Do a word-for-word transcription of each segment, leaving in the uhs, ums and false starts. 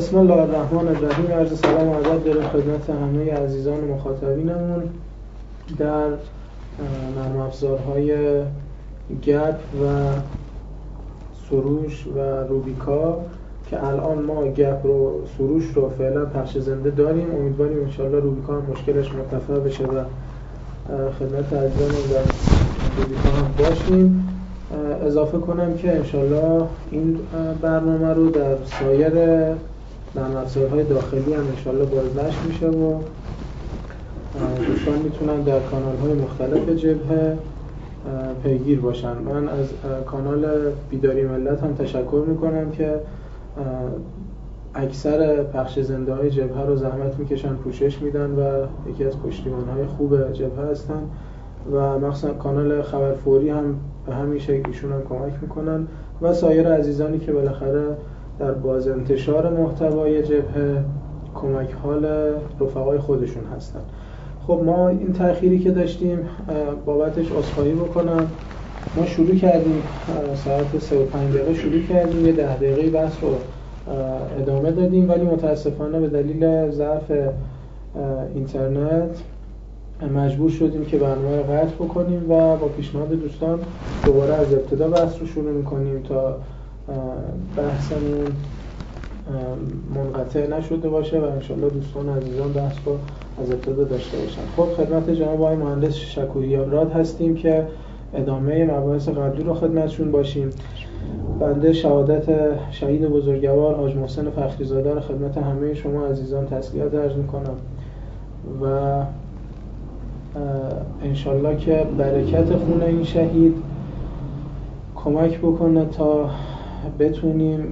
بسم الله الرحمن الرحیم. عرض سلام و ادب داریم خدمت همه عزیزان و مخاطبینمون در نرم افزارهای گپ و سروش و روبیکا که الان ما گپ رو سروش رو فعلا پخش زنده داریم. امیدواریم انشالله روبیکا هم مشکلش مرتفع بشه و خدمت عزیزانمون در روبیکا هم باشیم. اضافه کنم که انشالله این برنامه رو در سایر نرم افزارهای داخلی هم انشالله بازنشر میشه و دوستان میتونن در کانال‌های مختلف جبهه پیگیر باشن. من از کانال بیداری ملت هم تشکر میکنم که اکثر پخش زنده های جبهه رو زحمت میکشن، پوشش میدن و یکی از پشتیبان‌های خوب جبهه هستن و مخصوصا کانال خبر فوری هم به همین شکل ایشون هم کمک میکنن و سایر عزیزانی که بالاخره در باز انتشار محتوای جبهه کمک حال رفقای خودشون هستن. خب ما این تأخیری که داشتیم بابتش عذرخواهی بکنم. ما شروع کردیم ساعت سه و پنج دقیقه شروع کردیم، یه ده دقیقه بحث رو ادامه دادیم ولی متاسفانه به دلیل ضعف اینترنت مجبور شدیم که برنامه رو قطع بکنیم و با پیشنهاد دوستان دوباره از ابتدا بحث رو شروع میکنیم تا بحثمون منقطع نشده باشه و انشالله دوستان عزیزان بحث رو از ابتدا داشته باشن. خب خدمت جناب آقای مهندس شکوریان راد هستیم که ادامه مباحث قبلی رو خدمتشون باشیم. بنده شهادت شهید بزرگوار حاج محسن فخریزاده رو خدمت همه شما عزیزان تسلیت عرض میکنم و انشالله که برکت خون این شهید کمک بکنه تا بتونیم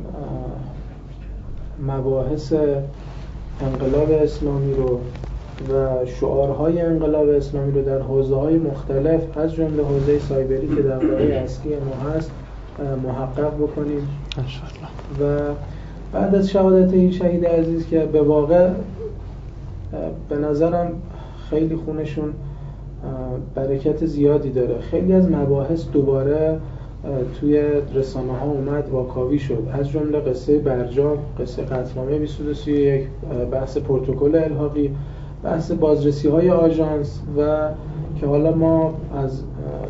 مباحث انقلاب اسلامی رو و شعارهای انقلاب اسلامی رو در حوزه‌های مختلف از جمله حوزه سایبری که در واقع اصلی ما هست محقق بکنیم انشالله. و بعد از شهادت این شهید عزیز که به واقع به نظرم خیلی خونشون برکت زیادی داره، خیلی از مباحث دوباره توی رسانه ها اومد واکاوی شد، از جمله قصه برجام، قصه قطعنامه بیست و دو سی و یک، بحث پروتکل الحاقی، بحث بازرسی های آژانس و که حالا ما از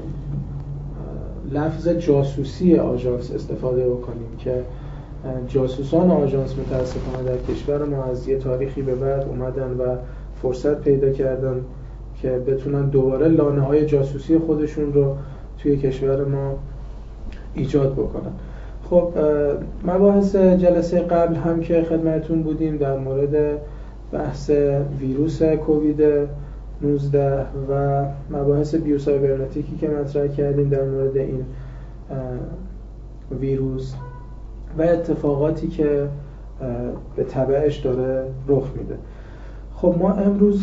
لفظ جاسوسی آژانس استفاده بکنیم که جاسوسان آژانس متاسفانه در کشور ما از یه تاریخی به بعد اومدن و فرصت پیدا کردن که بتونن دوباره لانه های جاسوسی خودشون رو توی کشور ما ایجاد بکنن. خب مباحث جلسه قبل هم که خدمتتون بودیم در مورد بحث ویروس کووید نوزده و مباحث بیوسایبرنتیکی که مطرح کردیم در مورد این ویروس و اتفاقاتی که به تبعش داره رخ میده. خب ما امروز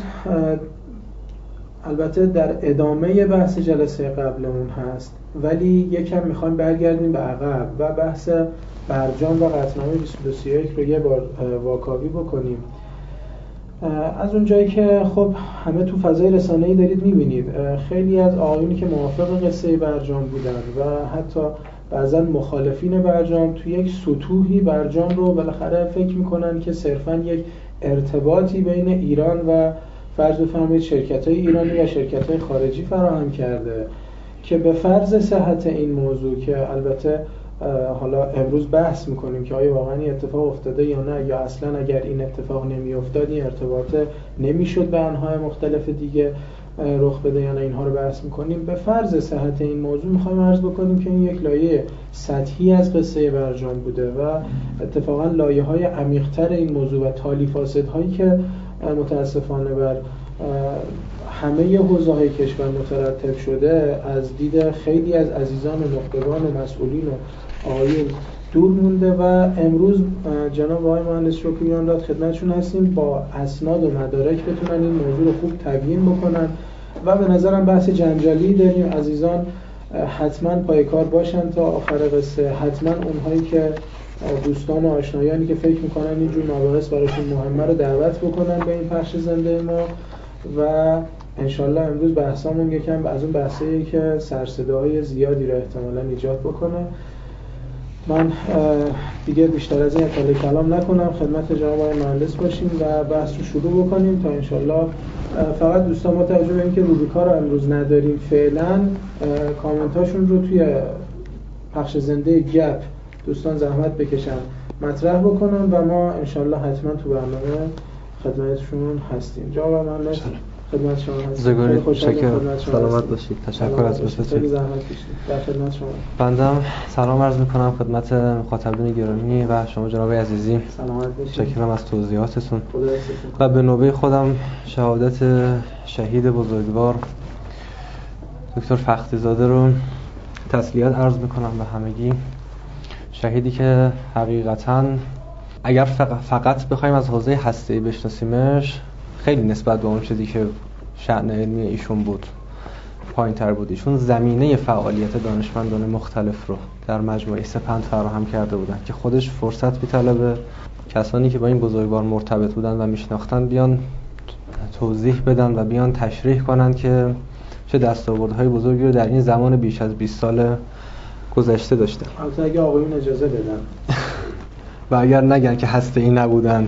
البته در ادامه بحث جلسه قبلمون هست ولی یکم میخوایم برگردیم به عقب و بحث برجام و قطعنامه بیست و دو سی و یک رو یه بار واکاوی بکنیم. از اونجایی که خب همه تو فضای رسانه‌ای دارید میبینید خیلی از آقایونی که موافق قصه برجام بودن و حتی بعضا مخالفین برجام تو یک سطوحی برجام رو بالاخره فکر میکنن که صرفاً یک ارتباطی بین ایران و فرض بفرمایید شرکت‌های ایرانی و شرکت‌های خارجی فراهم کرده که به فرض صحت این موضوع که البته حالا امروز بحث میکنیم که آیا واقعا این اتفاق افتاده یا نه، یا اصلا اگر این اتفاق نمیافتاد این ارتباط نمیشد به انواع مختلف دیگه رخ بده یا نه، اینها رو بحث میکنیم. به فرض صحت این موضوع میخوایم عرض بکنیم که این یک لایه سطحی از قصه برجام بوده و اتفاقا لایه‌های عمیق‌تر این موضوع و تالی فاسدهایی که متاسفانه بر همه حوزه‌های کشور مترتب شده از دید خیلی از عزیزان و نخبگان و مسئولین و آقایون دور مونده و امروز جناب آقای مهندس شکوریان راد خدمتشون هستیم با اسناد و مدارک بتونن این موضوع رو خوب تبیین بکنن و به نظرم بحث جنجالی داریم. عزیزان حتما پای کار باشن تا آخر قصه، حتما اونهایی که دوستان و آشنایانی که فکر میکنن اینجور مباحث براشون مهمه رو دعوت بکنن به این پخش زنده ما و انشالله امروز بحثامون یکم از اون بحثایی که سرصداهای زیادی رو احتمالاً ایجاد بکنه. من دیگه بیشتر از این اطلاع کلام نکنم، خدمت جناب آقای مهندس باشیم و بحث رو شروع بکنیم تا انشالله. فقط دوستان با توجه به اینکه روبیکا رو امروز نداریم فعلا، کامنتاشون رو توی پخش زنده گپ دوستان زحمت بکشن مطرح بکنن و ما انشالله حتما تو برنامه خدمتشون هستیم. جناب مهندس خدمت شما هستم. خیلی خوشحالم. سلامت باشید. تشکر از لطفتون. خیلی زحمت کشیدید. در خدمت شما. بنده سلام عرض می‌کنم خدمت مخاطبین گرامی و شما جناب عزیزی. سلامت باشید. تشکرم از توضیحاتتون. خدا و به نوبه خودم شهادت شهید بزرگوار دکتر فخری زاده رو تسلیت عرض می‌کنم به همگی. شهیدی که حقیقتاً اگر فقط بخوایم از حوزه هسته‌ای بشناسیمش، خیلی نسبت به اون چیزی که شأن علمی ایشون بود پایین‌تر بود. ایشون زمینه فعالیت دانشمندان مختلف رو در مجموعه سپند فراهم کرده بودن که خودش فرصت می‌طلبه کسانی که با این بزرگوار مرتبط بودن و میشناختن بیان توضیح بدن و بیان تشریح کنن که چه دستاوردهای بزرگی رو در این زمان بیش از بیست سال گذشته داشته. البته اگه آقایون اجازه بدن و اگر نگن که هسته‌ای نبودن،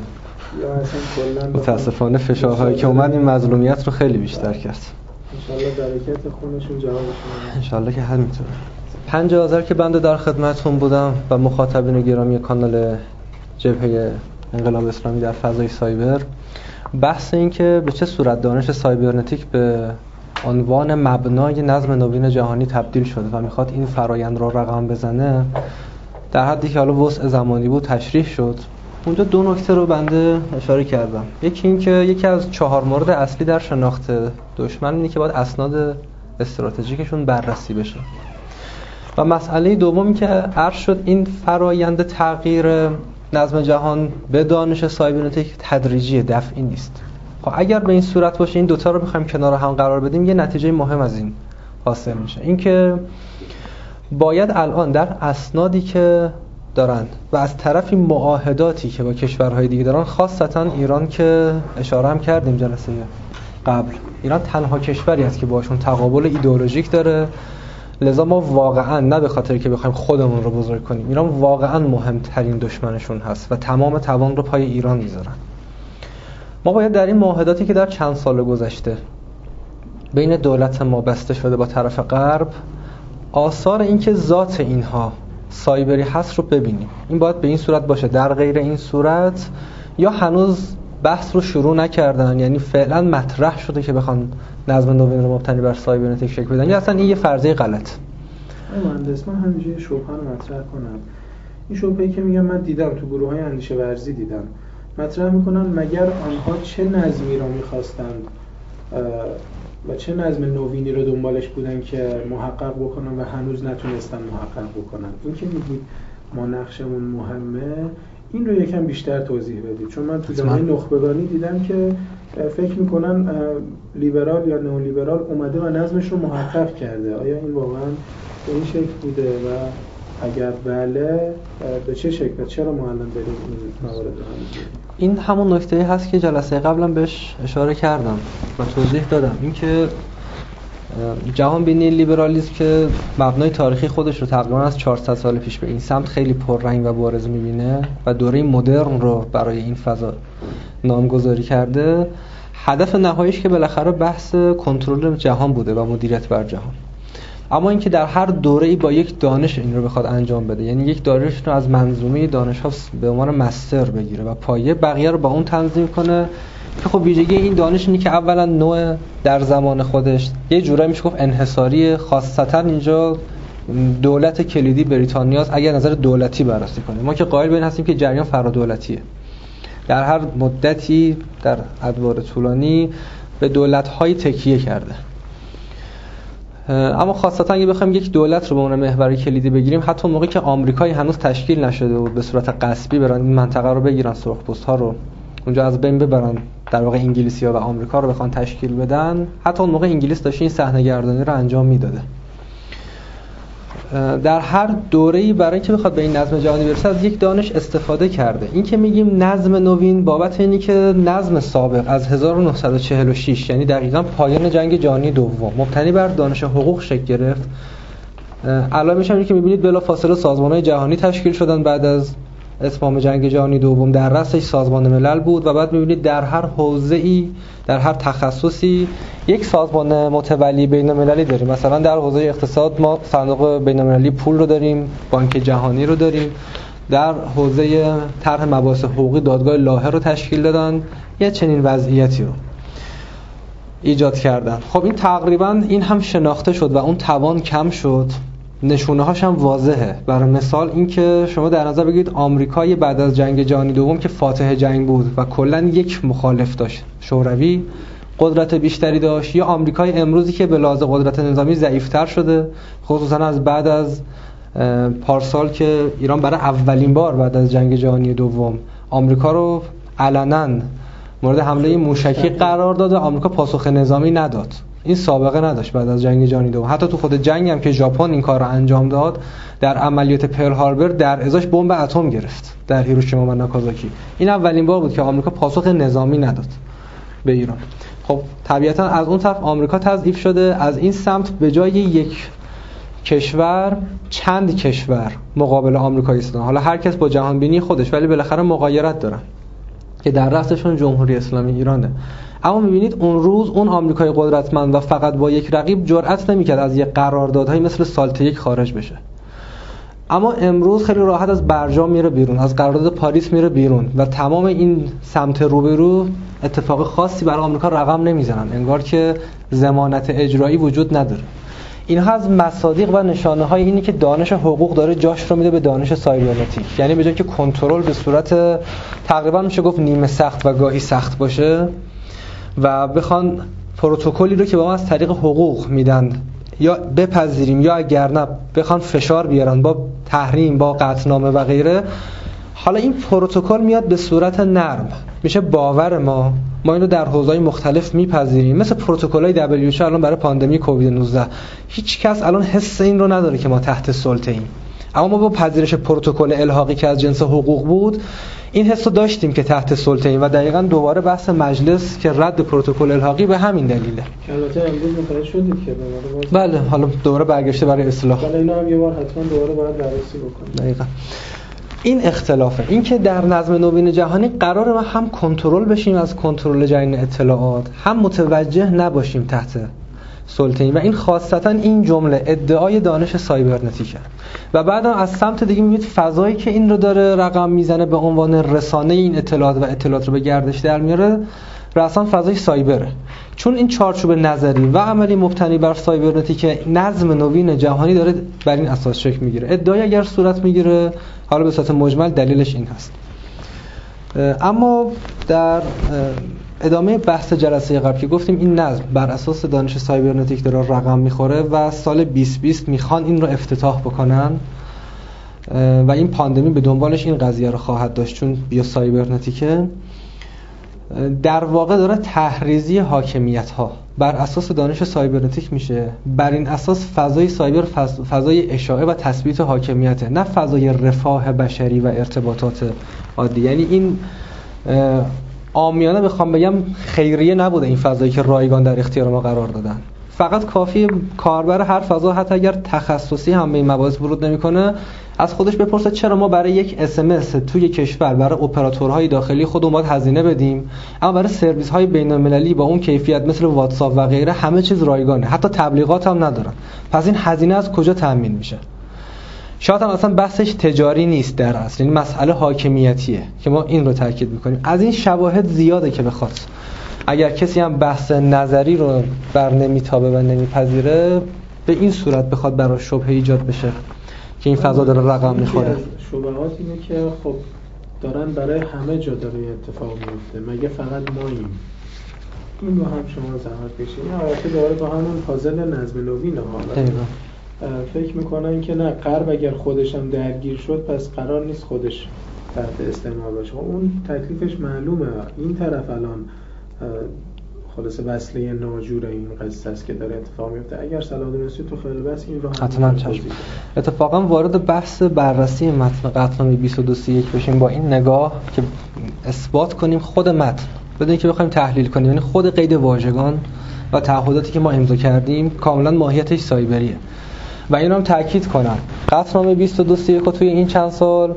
متاسفانه فشارهایی که اومد این مظلومیت رو خیلی بیشتر کرد. انشالله برکت خونشون جوابشون میده. انشالله که همینطوره. پنج آذر که بنده در خدمتتون بودم و مخاطبین گرامی کانال جبهه انقلاب اسلامی در فضای سایبر، بحث این که به چه صورت دانش سایبرنتیک به عنوان مبنای نظم نوین جهانی تبدیل شده و میخواد این فرایند را رقم بزنه، در حدی که حالا وسع زمانی بود تشریح شد. اونجا دو نکته رو بنده اشاره کردم. یکی این که یکی از چهار مورد اصلی در شناخت دشمن اینه که باید اسناد استراتژیکشون بررسی بشه. و مسئله دومی که عرض شد، این فرایند تغییر نظم جهان به دانش سایبرنتیک تدریجی، دفعی نیست. خب اگر به این صورت باشه، این دوتا رو بخوایم کنار هم قرار بدیم، یه نتیجه مهم از این حاصل میشه. این که باید الان در اسنادی که دارند و از طرفی معاهداتی که با کشورهای دیگه دارن، خاصتا ایران که اشاره هم کردیم جلسه قبل، ایران تنها کشوری است که باشون تقابل ایدئولوژیک داره. لذا ما واقعا نه به خاطر که بخوایم خودمون رو بزرگ کنیم، ایران واقعا مهمترین دشمنشون هست و تمام توان رو پای ایران میذارن. ما باید در این معاهداتی که در چند سال گذشته بین دولت ما بسته شده با طرف غرب، آثار این که ذات اینها سایبری هست رو ببینیم. این باید به این صورت باشه. در غیر این صورت یا هنوز بحث رو شروع نکردن، یعنی فعلا مطرح شده که بخوان نظم نوین رو مبتنی بر سایبرنتیک شکل بدن، یا اصلا این یه فرضیه غلط. آقای مهندس، من همینجوری یه شبهه رو مطرح کنم. این شبهه‌ای که میگم من دیدم تو گروه‌های اندیشه ورزی دیدم مطرح میکنن، مگر آنها چه نظمی رو میخواستند و چه نظم نوینی رو دنبالش بودن که محقق بکنن و هنوز نتونستن محقق بکنن. این که میگید ما نقشمون مهمه، این رو یکم بیشتر توضیح بدید، چون من تو جامعه نخبگانی دیدم که فکر میکنن لیبرال یا نئولیبرال اومده و نظمش رو محقق کرده. آیا این واقعا به این شکل بوده و اگر بله به چه شکل؟ چرا ما الان داریم این موارد رو هم؟ این همون نکته‌ای هست که جلسه قبلا بهش اشاره کردم و توضیح دادم. این که جهان بینی لیبرالیسم که مبنای تاریخی خودش رو تقریبا از چهارصد سال پیش به این سمت خیلی پررنگ و بارز می‌بینه و دوره مدرن رو برای این فضا نامگذاری کرده، هدف نهاییش که بالاخره بحث کنترل جهان بوده و مدیریت بر جهان. اما اینکه در هر دوره‌ای با یک دانش این رو بخواد انجام بده، یعنی یک دانش رو از منظومه دانش‌ها به عنوان مستر بگیره و پایه بقیه رو با اون تنظیم کنه، که خب ویژگی این دانش اینه که اولا نوع در زمان خودش یه جورایی میشه گفت انحصاری، خاصتا اینجا دولت کلیدی بریتانیا است اگر نظر دولتی بررسی کنیم. ما که قائل به این هستیم که جریان فرادولتیه، در هر مدتی در ادوار طولانی به دولت‌های تکیه کرده. اما خاصتا اگه بخوایم یک دولت رو به عنوان محور کلیدی بگیریم، حتی موقعی که آمریکایی هنوز تشکیل نشده بود به صورت غصبی برن این منطقه رو بگیرن، سرخپوست‌ها رو اونجا از بین ببرن، در واقع انگلیسی‌ها و آمریکا رو بخوان تشکیل بدن، حتی اون موقع انگلیس داشت این صحنه‌گردانی رو انجام میداده. در هر دوره‌ای برای اینکه بخواد به این نظم جهانی برسه از یک دانش استفاده کرده. این که میگیم نظم نوین بابت اینی که نظم سابق از هزار و نهصد و چهل و شش، یعنی دقیقاً پایان جنگ جهانی دوم، مبتنی بر دانش حقوق شکل گرفت، علائمش هم که می‌بینید بلافاصله سازمان‌های جهانی تشکیل شدن بعد از اتمام جنگ جهانی دوم، در رأسش سازمان ملل بود و بعد می‌بینید در هر حوزه‌ای، در هر تخصصی یک سازمان متولی بین‌المللی داریم. مثلا در حوزه اقتصاد ما صندوق بین‌المللی پول رو داریم، بانک جهانی رو داریم. در حوزه طرح مباحث حقوقی دادگاه لاهه رو تشکیل دادن، یه چنین وضعیتی رو ایجاد کردن. خب این تقریبا این هم شناخته شد و اون توان کم شد، نشونه هاش هم واضحه. برای مثال این که شما در نظر بگیرید آمریکای بعد از جنگ جهانی دوم که فاتح جنگ بود و کلا یک مخالف داشت، شوروی قدرت بیشتری داشت، یا آمریکای امروزی که به لحاظ قدرت نظامی ضعیف‌تر شده، خصوصا از بعد از پارسال که ایران برای اولین بار بعد از جنگ جهانی دوم آمریکا رو علنا مورد حمله موشکی قرار داد و آمریکا پاسخ نظامی نداد. این سابقه نداشت بعد از جنگ جهانی دوم. حتی تو خود جنگ هم که ژاپن این کار رو انجام داد، در عملیات پرل هاربر در ازاش بمب اتم گرفت در هیروشیما و ناکازاکی. این اولین بار بود که آمریکا پاسخ نظامی نداد به ایران. خب طبیعتا از اون طرف آمریکا تضعیف شده، از این سمت به جای یک کشور چند کشور مقابل آمریکا ایستادن. حالا هر کس با جهان بینی خودش، ولی بالاخره مغایرت دارن که در رأسشون جمهوری اسلامی ایرانه. اما می‌بینید اون روز اون آمریکای قدرتمند و فقط با یک رقیب جرئت نمی‌کرد از یک قراردادهای مثل سالت یک خارج بشه. اما امروز خیلی راحت از برجام میره بیرون، از قرارداد پاریس میره بیرون و تمام این سمت روبرو اتفاق خاصی برای آمریکا رقم نمیزنن، انگار که ضمانت اجرایی وجود نداره. اینها از مصادیق و نشانه‌های اینی که دانش حقوق داره جاش رو میده به دانش سایبرنتیک. یعنی به جای که کنترل به صورت تقریبا میشه گفت نیمه سخت و گاهی سخت باشه و بخوان پروتکلی رو که با ما از طریق حقوق میدن یا بپذیریم یا اگر نه بخوان فشار بیارن با تحریم، با قطعنامه و غیره، حالا این پروتکل میاد به صورت نرم، میشه باور ما ما اینو در حوزه‌های مختلف میپذیریم. مثل پروتکل‌های دبلیو اچ او الان برای پاندمی کووید نوزده، هیچ کس الان حس این رو نداره که ما تحت سلطه ایم. اما ما با پذیرش پروتکل الحاقی که از جنس حقوق بود، این حس رو داشتیم که تحت سلطه ایم و دقیقاً دوباره بحث مجلس که رد پروتکل الحاقی به همین دلیله. البته امروز متوجه شدید که بله، حالا دوباره برگشته برای اصلاح. حالا اینا هم یه بار حتما دوباره باید بررسی بکنیم. دقیقاً. این اختلافه، این که در نظم نوین جهانی قراره ما هم کنترل بشیم از کنترل جنین اطلاعات، هم متوجه نباشیم تحت سلطه ایم و این خاصتا این جمله ادعای دانش سایبرنتیکه. و بعدم از سمت دیگه میبینید فضایی که این رو داره رقم میزنه به عنوان رسانه این اطلاعات و اطلاعات رو به گردش در میاره، رسان فضای سایبره. چون این چارچوب نظری و عملی مبتنی بر سایبرنتیک نظم نوین جهانی داره بر این اساس شکل میگیره. ادعای اگر صورت میگیره، حالا به صورت مجمل دلیلش این هست. اما در ادامه بحث جلسه قبل که گفتیم این نظم بر اساس دانش سایبرنتیک داره رقم میخوره و سال بیست بیست میخوان این رو افتتاح بکنن و این پاندمی به دنبالش این قضیه رو خواهد داشت، چون بیا سایبرنتیکه در واقع داره تحریزی حاکمیت ها بر اساس دانش سایبرنتیک میشه. بر این اساس فضای سایبر فضای اشاعه و تثبیت حاکمیته، نه فضای رفاه بشری و ارتباطات عادی. یعنی این عامیانه بخوام بگم خیریه نبوده این فضایی که رایگان در اختیار ما قرار دادن. فقط کافی کاربر هر فضا حتی اگر تخصصی هم به این مباحث ورود نمیکنه از خودش بپرسه چرا ما برای یک اس ام اس توی کشور برای اپراتورهای داخلی خودمون باید هزینه بدیم، اما برای سرویس های بین المللی با اون کیفیت مثل واتساپ و غیره همه چیز رایگانه، حتی تبلیغات هم ندارن. پس این هزینه از کجا تامین میشه؟ شاید هم اصلا بحثش تجاری نیست در اصل، این مسئله حاکمیتیه که ما این رو تاکید میکنیم. از این شواهد زیاده که بخواد اگر کسی هم بحث نظری رو بر نمیتابه و نمیپذیره به این صورت بخواد برای شبهه ایجاد بشه که این فضا داره رقم میخوره. شبهات اینه که خب دارن برای همه جا داره اتفاق میفته، مگه فقط ماییم؟ این رو هم شما زحمت بکشید. این البته داره با همون پازل نظم نوین حالا فکر میکنن که نه، غرب اگر خودش هم درگیر شد پس قرار نیست خودش تحت استعمار باشه. اون تکلیفش معلومه. این طرف الان خلاصه وصله ناجور این قصه است که داره اتفاق میفته. اگر صلاح نوسی تو خیلی بس این رو حتما چشم. اتفاقا وارد بحث بررسی متن قطعنامه بیست و دو سی و یک بشیم با این نگاه که اثبات کنیم خود متن بدون اینکه بخوایم تحلیل کنیم، یعنی خود قید واژگان و تعهداتی که ما امضا کردیم کاملا ماهیتش سایبریه. و اینو هم تاکید کنم قطعنامه بیست و دو سی و یک رو توی این چند سال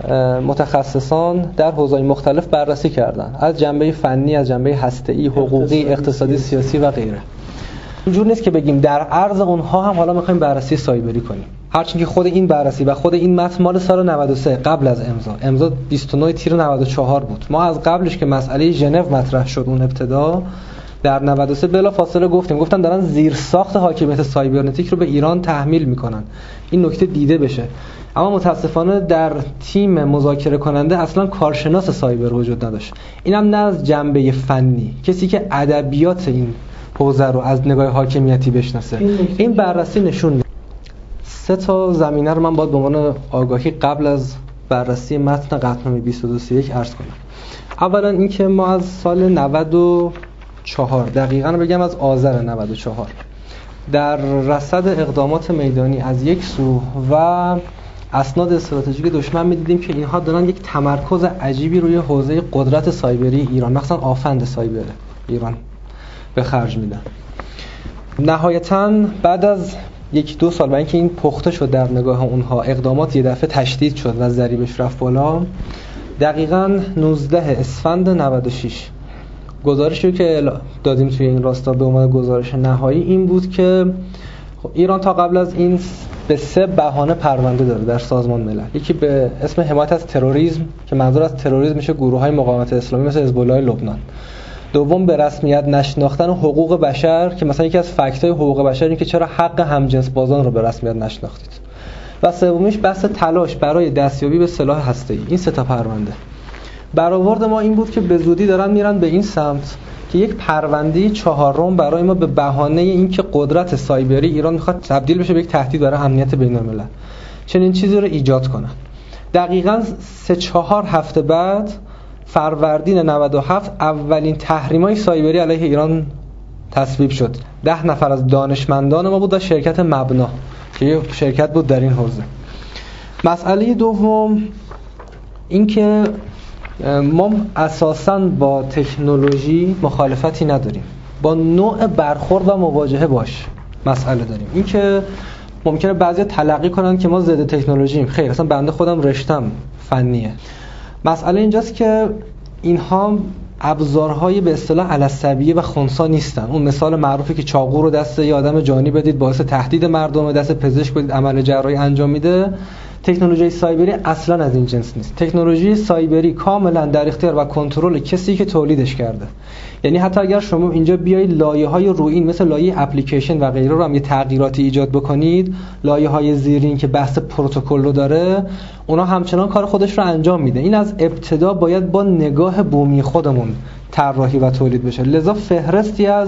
متخصصان در حوزه‌های مختلف بررسی کردن، از جنبه فنی، از جنبه هسته‌ای، حقوقی، اقتصادی، سیاسی و غیره. اینجور نیست که بگیم در عرض اونها هم حالا می‌خوایم بررسی سایبری کنیم، هرچند که خود این بررسی و خود این متن مال سال نود و سه قبل از امضا امضا بیست و نه تیر نود و چهار بود. ما از قبلش که مسئله ژنو مطرح شد اون ابتدا در نود و سه بلافاصله گفتیم گفتن دارن زیرساخت حاکمیت سایبرنتیک رو به ایران تحمیل میکنن، این نکته دیده بشه. اما متاسفانه در تیم مذاکره کننده اصلا کارشناس سایبر وجود نداشت، اینم نه از جنبه فنی، کسی که ادبیات این حوزه رو از نگاه حاکمیتی بشناسه. این بررسی نشون میده. سه تا زمینه رو من باید به عنوان آگاهی قبل از بررسی متن قطعنامه بیست و دو سی و یک عرض کنم. اولا اینکه ما از سال نود و چهار دقیقاً بگم از آذر نود و چهار در رصد اقدامات میدانی از یک سو و اسناد استراتژیک دشمن می‌دیدیم که اینها دارن یک تمرکز عجیبی روی حوزه قدرت سایبری ایران، مثلا آفند سایبر ایران به خرج میدن. نهایتاً بعد از یک دو سال، برای اینکه این پخته شد در نگاه اونها، اقدامات یه دفعه تشدید شد و ضریبش رفت بالا. دقیقاً نوزده اسفند نود و شش گزارشی که دادیم توی این راستا به عنوان گزارش نهایی این بود که ایران تا قبل از این به سه بهانه پرونده داره در سازمان ملل. یکی به اسم حمایت از تروریسم که منظور از تروریسم میشه گروه‌های مقاومت اسلامی مثل حزب الله لبنان. دوم به رسمیت نشناختن حقوق بشر که مثلا یکی از فکت‌های حقوق بشر اینه که چرا حق همجنس بازان رو به رسمیت نشناختید. و سومیش بحث تلاش برای دستیابی به سلاح هسته‌ای. این سه تا پرونده. برآورد ما این بود که به زودی دارن میرن به این سمت که یک پرونده چهارم برای ما به بهانه اینکه قدرت سایبری ایران میخواد تبدیل بشه به یک تهدید برای امنیت بین‌الملل چنین چیزی رو ایجاد کنن. دقیقاً سه چهار هفته بعد فروردین نود و هفت اولین تحریم‌های سایبری علیه ایران تصویب شد. ده نفر از دانشمندان ما بود و شرکت مبنا که یک شرکت بود در این حوزه. مسئله دوم اینکه ما اساساً با تکنولوژی مخالفتی نداریم، با نوع برخورد و مواجهه باش مسئله داریم. این که ممکنه بعضی تلقی کنن که ما ضد تکنولوژیم، خیر، اصلا بنده خودم رشتم فنیه. مسئله اینجاست که اینها ابزارهای به اصطلاح علصبیه و خنثی نیستن. اون مثال معروفی که چاقو رو دست یه آدم جانی بدید باعث تهدید مردم، دست پزشک بدید عمل جراحی انجام میده. تکنولوژی سایبری اصلا از این جنس نیست. تکنولوژی سایبری کاملا در اختیار و کنترل کسی که تولیدش کرده. یعنی حتی اگر شما اینجا بیای لایه‌های رویین مثل لایه اپلیکیشن و غیره رو هم یه تغییراتی ایجاد بکنید، لایه‌های زیرین که بحث پروتکل رو داره، اونا همچنان کار خودش رو انجام میده. این از ابتدا باید با نگاه بومی خودمون طراحی و تولید بشه. لذا فهرستی از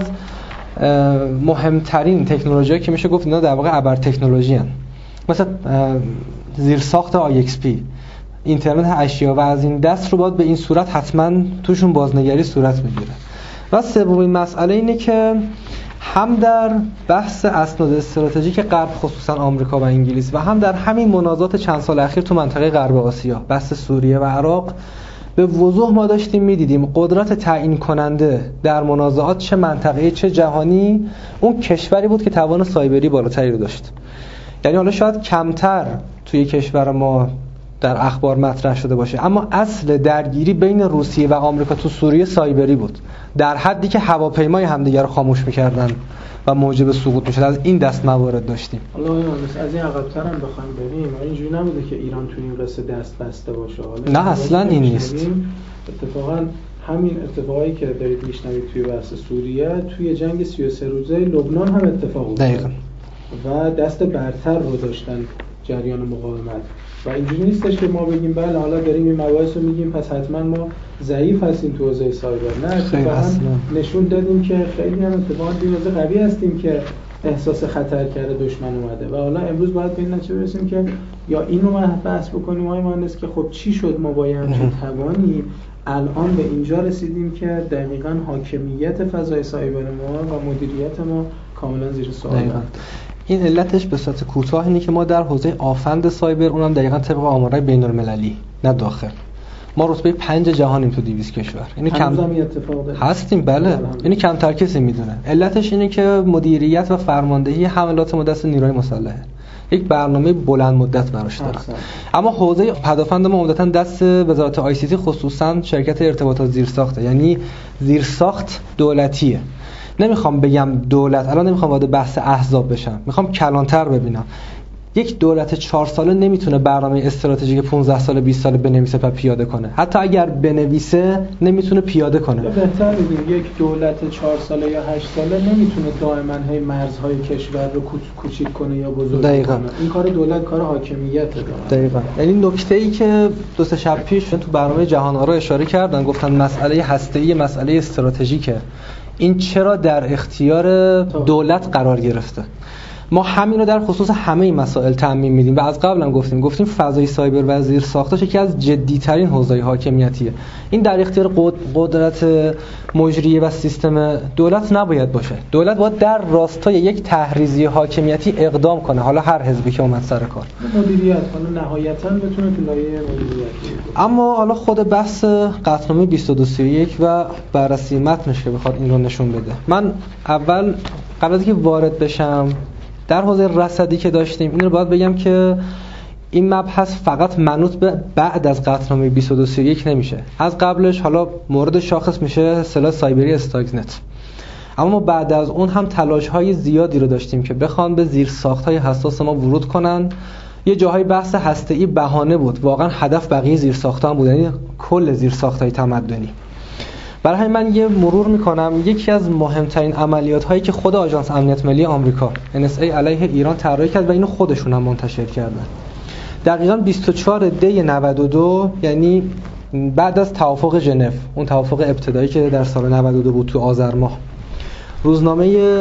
مهمترین تکنولوژی‌ها که میشه گفت اینا در واقع ابر تکنولوژی ان، مثلا زیرساخت آی اکس پی، اینترنت اشیا و از این دست رو باید به این صورت حتما توشون بازنگری صورت بگیره. و سومین مسئله اینه که هم در بحث اسناد استراتژیک غرب خصوصا آمریکا و انگلیس و هم در همین منازعات چند سال اخیر تو منطقه غرب آسیا، بحث سوریه و عراق، به وضوح ما داشتیم میدیدیم قدرت تعیین کننده در منازعات چه منطقه‌ای چه جهانی اون کشوری بود که توان سایبری بالاتری رو داشت. یعنی حالا شاید کمتر توی کشور ما در اخبار مطرح شده باشه، اما اصل درگیری بین روسیه و آمریکا تو سوریه سایبری بود، در حدی که هواپیمای همدیگر رو خاموش می‌کردن و موجب سقوط می‌شد. از این دست موارد داشتیم. حالا از این عقب‌تر هم بخوایم بریم، اینجوری نبوده که ایران تو این قصه دست بسته باشه. نه اصلاً این نیست. اتفاقاً همین اتفاقایی که دارید میشنوید توی بحث سوریه، توی جنگ سی و سه روزه لبنان هم اتفاق افتاد. دقیقاً. و دست برتر رو داشتن جریان مقاومت. و اینجوری نیستش که ما بگیم بله حالا داریم این مباحث رو میگیم پس حتما ما ضعیف هستیم تو حوزه سایبر. نه، اتفاقا نشون دادیم که خیلی هم اتفاقا بی‌نظیر قوی هستیم که احساس خطر کرده دشمن اومده. و حالا امروز باید به این نتیجه برسیم که یا اینو بحث بکنیم آقای مهندس که خب چی شد ما با همچین توانی الان به اینجا رسیدیم که دقیقاً حاکمیت فضای سایبر ما و مدیریت ما کاملا زیر سوال رفته. این علتش به صورت کوتاه اینه که ما در حوزه آفند سایبر، اونم دقیقاً طبق آمارهای بین‌المللی نه داخل، ما رتبه پنج جهانیم تو دویست کشور. اینو کم هستیم بله، اینو کمتر کسی میدونه. علتش اینه که مدیریت و فرماندهی حملات ما دست نیروهای مسلحه. یک برنامه بلند مدت براش دارن. اما حوزه پدافند ما عمدتاً دست وزارت آی سی تی خصوصاً شرکت ارتباطات زیرساخته، یعنی زیرساخت دولتیه. نمیخوام بگم دولت، الان نمیخوام وارد بحث احزاب بشم، میخوام کلانتر ببینم. یک دولت چهار ساله نمیتونه برنامه استراتژیک پانزده ساله بیست ساله بنویسه و پیاده کنه. حتی اگر بنویسه نمیتونه پیاده کنه. بهتر بگیم یک دولت چهار ساله یا هشت ساله نمیتونه دائما هی مرزهای کشور رو کوچیک کنه یا بزرگ دقیقاً. کنه. این کار دولت کار حاکمیته. دقیقاً. یعنی نکته‌ای که دو سه شب پیش تو برنامه جهان آرا اشاره کردن، گفتن مسئله هسته‌ای مسئله استراتژیکه. این چرا در اختیار دولت قرار گرفته؟ ما همین رو در خصوص همه این مسائل تعمیم میدیم و از قبل هم گفتیم گفتیم فضای سایبر و زیرساختش یکی از جدی‌ترین حوزه‌های حاکمیتیه. این در اختیار قدرت مجریه و سیستم دولت نباید باشه. دولت باید در راستای یک تحریزی حاکمیتی اقدام کنه، حالا هر حزبی که اومد سر کار مدیریت کنه، نهایتاً بتونه تو لایه مدیریتی. اما حالا خود بحث قطعنامه بیست و دو سی و یک و بررسی متنش که بخواد این رو نشون بده، من اول قبل از اینکه وارد بشم در حوزه رصدی که داشتیم این رو باید بگم که این مبحث فقط منوط به بعد از قطعنامه بیست و دو سی و یک نمیشه. از قبلش حالا مورد شاخص میشه سلاح سایبری استاکسنت، اما ما بعد از اون هم تلاش‌های زیادی رو داشتیم که بخوان به زیرساخت‌های حساس ما ورود کنن. یه جاهای بحث هسته‌ای بهانه بود، واقعا هدف بقیه زیرساخت‌ها بود، یعنی کل زیرساخت‌های تمدنی. برای همین من یه مرور میکنم یکی از مهمترین عملیات هایی که خود آژانس امنیت ملی آمریکا ان اس ای علیه ایران طراحی کرد و اینو خودشون هم منتشر کردن. دقیقاً بیست و چهار دی نود و دو، یعنی بعد از توافق ژنو، اون توافق ابتدایی که در سال نود و دو بود تو آذر ماه، روزنامه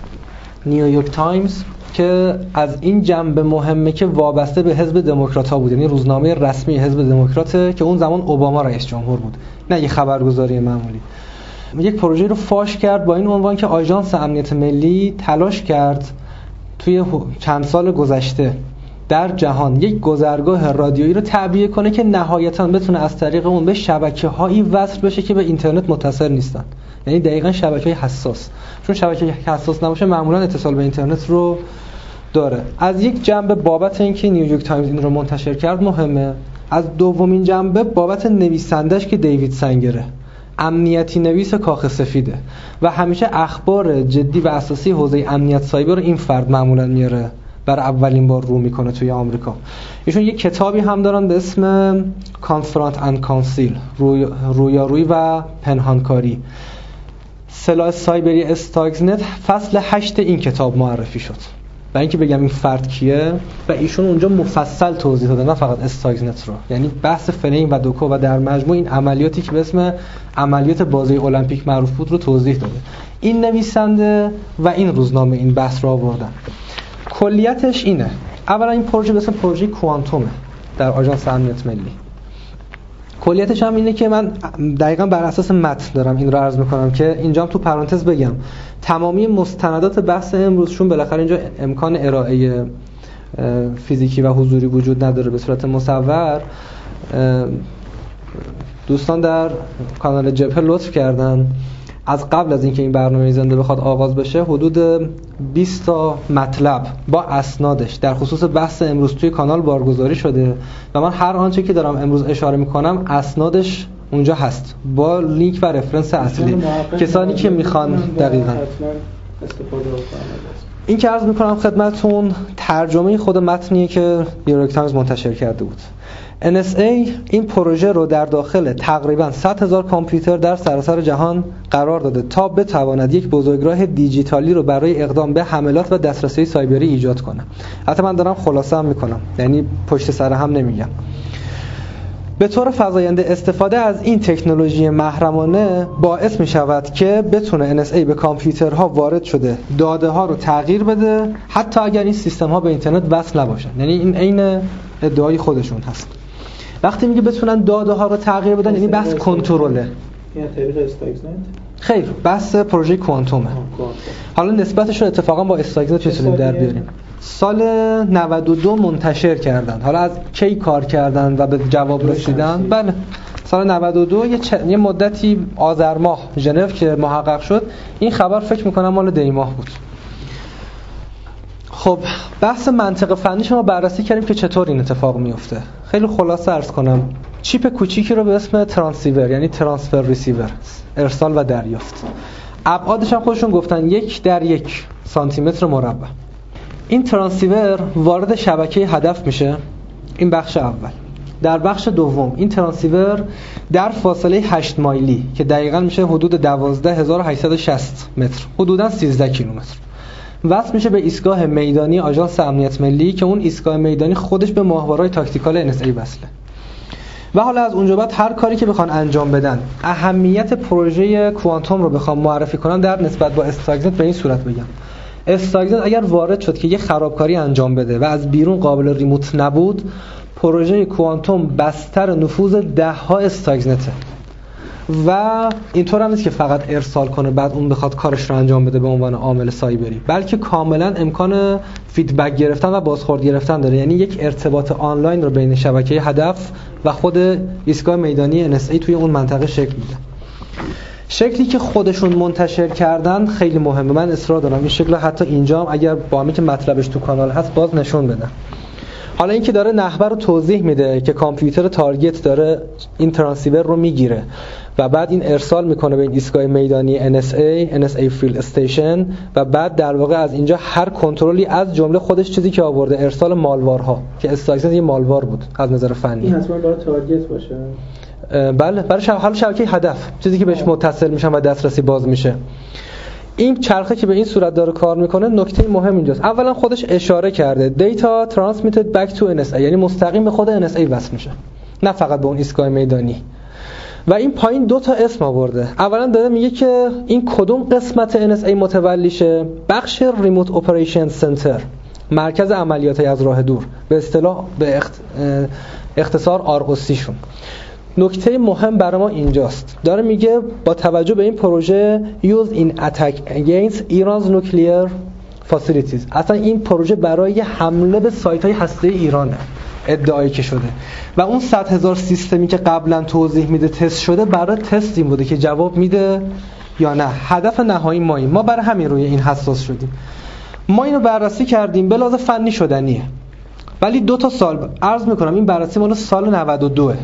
نیویورک تایمز که از این جنبه مهمه که وابسته به حزب دموکرات‌ها بود، یعنی روزنامه رسمی حزب دموکراته که اون زمان اوباما رئیس جمهور بود، نه یه خبرگزاری معمولی، یک پروژه رو فاش کرد با این عنوان که آژانس امنیت ملی تلاش کرد توی چند سال گذشته در جهان یک گذرگاه رادیویی رو تعبیه کنه که نهایتاً بتونه از طریق اون به شبکه‌هایی وصل بشه که به اینترنت متصل نیستن، یعنی دقیقاً شبکه‌های حساس، چون شبکه حساس نباشه معمولاً اتصال به اینترنت رو داره. از یک جنبه بابت اینکه نیویورک تایمز این رو منتشر کرد مهمه، از دومین جنبه بابت نویسندش که دیوید سنگره، امنیتی نویس کاخ سفیده و همیشه اخبار جدی و اساسی حوزه امنیت سایبر رو این فرد معمولاً میاره، برای اولین بار رو میکنه توی آمریکا. ایشون یک کتابی هم دارن به اسم کانفرانت اند کانسیل، رویارویی و پنهانکاری. سلاح سایبری استاکسنت فصل هشت این کتاب معرفی شد. برای اینکه بگم این فرد کیه و ایشون اونجا مفصل توضیح داده، نه فقط استاکسنت رو، یعنی بحث فلین و دوکو و در مجموع این عملیاتی که به اسم عملیات بازی المپیک معروف بود رو توضیح داده. این نویسنده و این روزنامه این بحث رو آوردن. کلیتش اینه، اولا این پروژه به اسم پروژه کوانتومه در آژانس امنیت ملی. کلیتش هم اینه که من دقیقاً بر اساس متن دارم این رو عرض میکنم که اینجا هم تو پرانتز بگم تمامی مستندات بحث امروزشون بالاخره اینجا امکان ارائه فیزیکی و حضوری وجود نداره به صورت مصور. دوستان در کانال جبهه لطف کردن از قبل از اینکه این برنامه زنده بخواد آغاز بشه حدود بیست تا مطلب با اسنادش در خصوص بحث امروز توی کانال بارگذاری شده و من هر آنچه که دارم امروز اشاره میکنم اسنادش اونجا هست با لینک و رفرنس اصلی، کسانی که میخوان دقیقاً این که عرض میکنم خدمتتون ترجمه خود متنیه که نیویورک تایمز منتشر کرده بود. ان اس ای این پروژه رو در داخل تقریباً صد هزار کامپیوتر در سراسر جهان قرار داده تا بتواند یک بزرگراه دیجیتالی رو برای اقدام به حملات و دسترسی سایبری ایجاد کنه. حتی من دارم خلاصه هم میکنم، یعنی پشت سر هم نمیگم. به طور فزاینده استفاده از این تکنولوژی محرمانه باعث می شود که بتونه ان اس ای به کامپیوترها وارد شده داده ها رو تغییر بده حتی اگر این سیستم ها به اینترنت وصل نباشن. یعنی این عین ادعای خودشون هست. وقتی میگه بتونن داده ها رو تغییر بدن یعنی بحث کنترله. یعنی طریق استاکسنت؟ خیر، بحث پروژه کوانتومه. حالا نسبتش رو اتفاقا با استاکسنت میتونیم در بیاریم. سال نود و دو منتشر کردن. حالا از کی کار کردن و به جواب رسیدن؟ بله، سال نود و دو یه, چ... یه مدتی آذر ماه ژنو که محقق شد این خبر فکر میکنم مال دی ماه بود. خب بحث منطق فنیش ما بررسی کردیم که چطور این اتفاق میفته. خیلی خلاصه عرض کنم، چیپ کوچیکی رو به اسم ترانسیور یعنی ترانسفر ریسیور، ارسال و دریافت، ابعادش هم خودشون گفتن یک در یک سانتی متر مربع. این ترانسیور وارد شبکه هدف میشه، این بخش اول. در بخش دوم این ترانسیور در فاصله هشت مایلی که دقیقاً میشه حدود دوازده هزار و هشتصد و شصت متر، حدوداً سیزده کیلومتر، وصل میشه به ایستگاه میدانی آژانس امنیت ملی که اون ایستگاه میدانی خودش به ماهواره‌های تاکتیکال ان اس ای وصله. و حالا از اونجا بعد هر کاری که بخوان انجام بدن، اهمیت پروژه کوانتوم رو بخوام معرفی کنم در نسبت با استاگزنت به این صورت بگم: استاگزنت اگر وارد شد که یه خرابکاری انجام بده و از بیرون قابل ریموت نبود، پروژه کوانتوم بستر نفوذ ده ها استاگزنته. و اینطور هم نیست که فقط ارسال کنه بعد اون بخواد کارش رو انجام بده به عنوان عامل سایبری، بلکه کاملا امکان فیدبک گرفتن و بازخورد گرفتن داره. یعنی یک ارتباط آنلاین رو بین شبکه هدف و خود ایستگاه میدانی ان اس ای توی اون منطقه شکل میده. شکلی که خودشون منتشر کردن خیلی مهمه، من اصرار دارم این شکل حتی اینجا هم اگر با همین که مطلبش تو کانال هست باز نشون بدم. حالا این که داره نحوه رو توضیح میده که کامپیوتر تارگت داره این ترانسیور رو میگیره و بعد این ارسال میکنه به این ایستگاه میدانی ان اس ای ان اس ای فیلد استیشن و بعد در واقع از اینجا هر کنترلی از جمله خودش چیزی که آورده ارسال مالوارها که استاگزنت یه مالوار بود از نظر فنی. این حتما باید تارگت باشه. بله، برای حال شبکه هدف، چیزی که بهش متصل میشن و دسترسی باز میشه. این چرخه که به این صورت داره کار میکنه، نکته مهم اینجاست. اولا خودش اشاره کرده دیتا ترانسمیتد بک تو ان اس ای، یعنی مستقیم به خود ان اس ای وصل میشه، نه فقط به اون ایستگاه میدانی. و این پایین دو تا اسم آورده. اولا داره میگه که این کدوم قسمت ان اس ای متولیشه؟ بخش ریموت اپریشن سنتر، مرکز عملیات از راه دور، به اصطلاح به اخت... اختصار آر او سی شون. نکته مهم برای ما اینجاست، داره میگه با توجه به این پروژه used in attack against Iran's nuclear facilities، اصلا این پروژه برای حمله به سایت های هسته‌ای ایرانه ادعایی که شده و اون صد هزار سیستمی که قبلا توضیح میده تست شده برای تست این بوده که جواب میده یا نه. هدف نهایی ما این ما برای همین روی این حساس شدیم. ما اینو بررسی کردیم، به لحاظ فنی شدنیه، ولی دو تا سال عرض میکنم این بررسی مال سال نود و دو،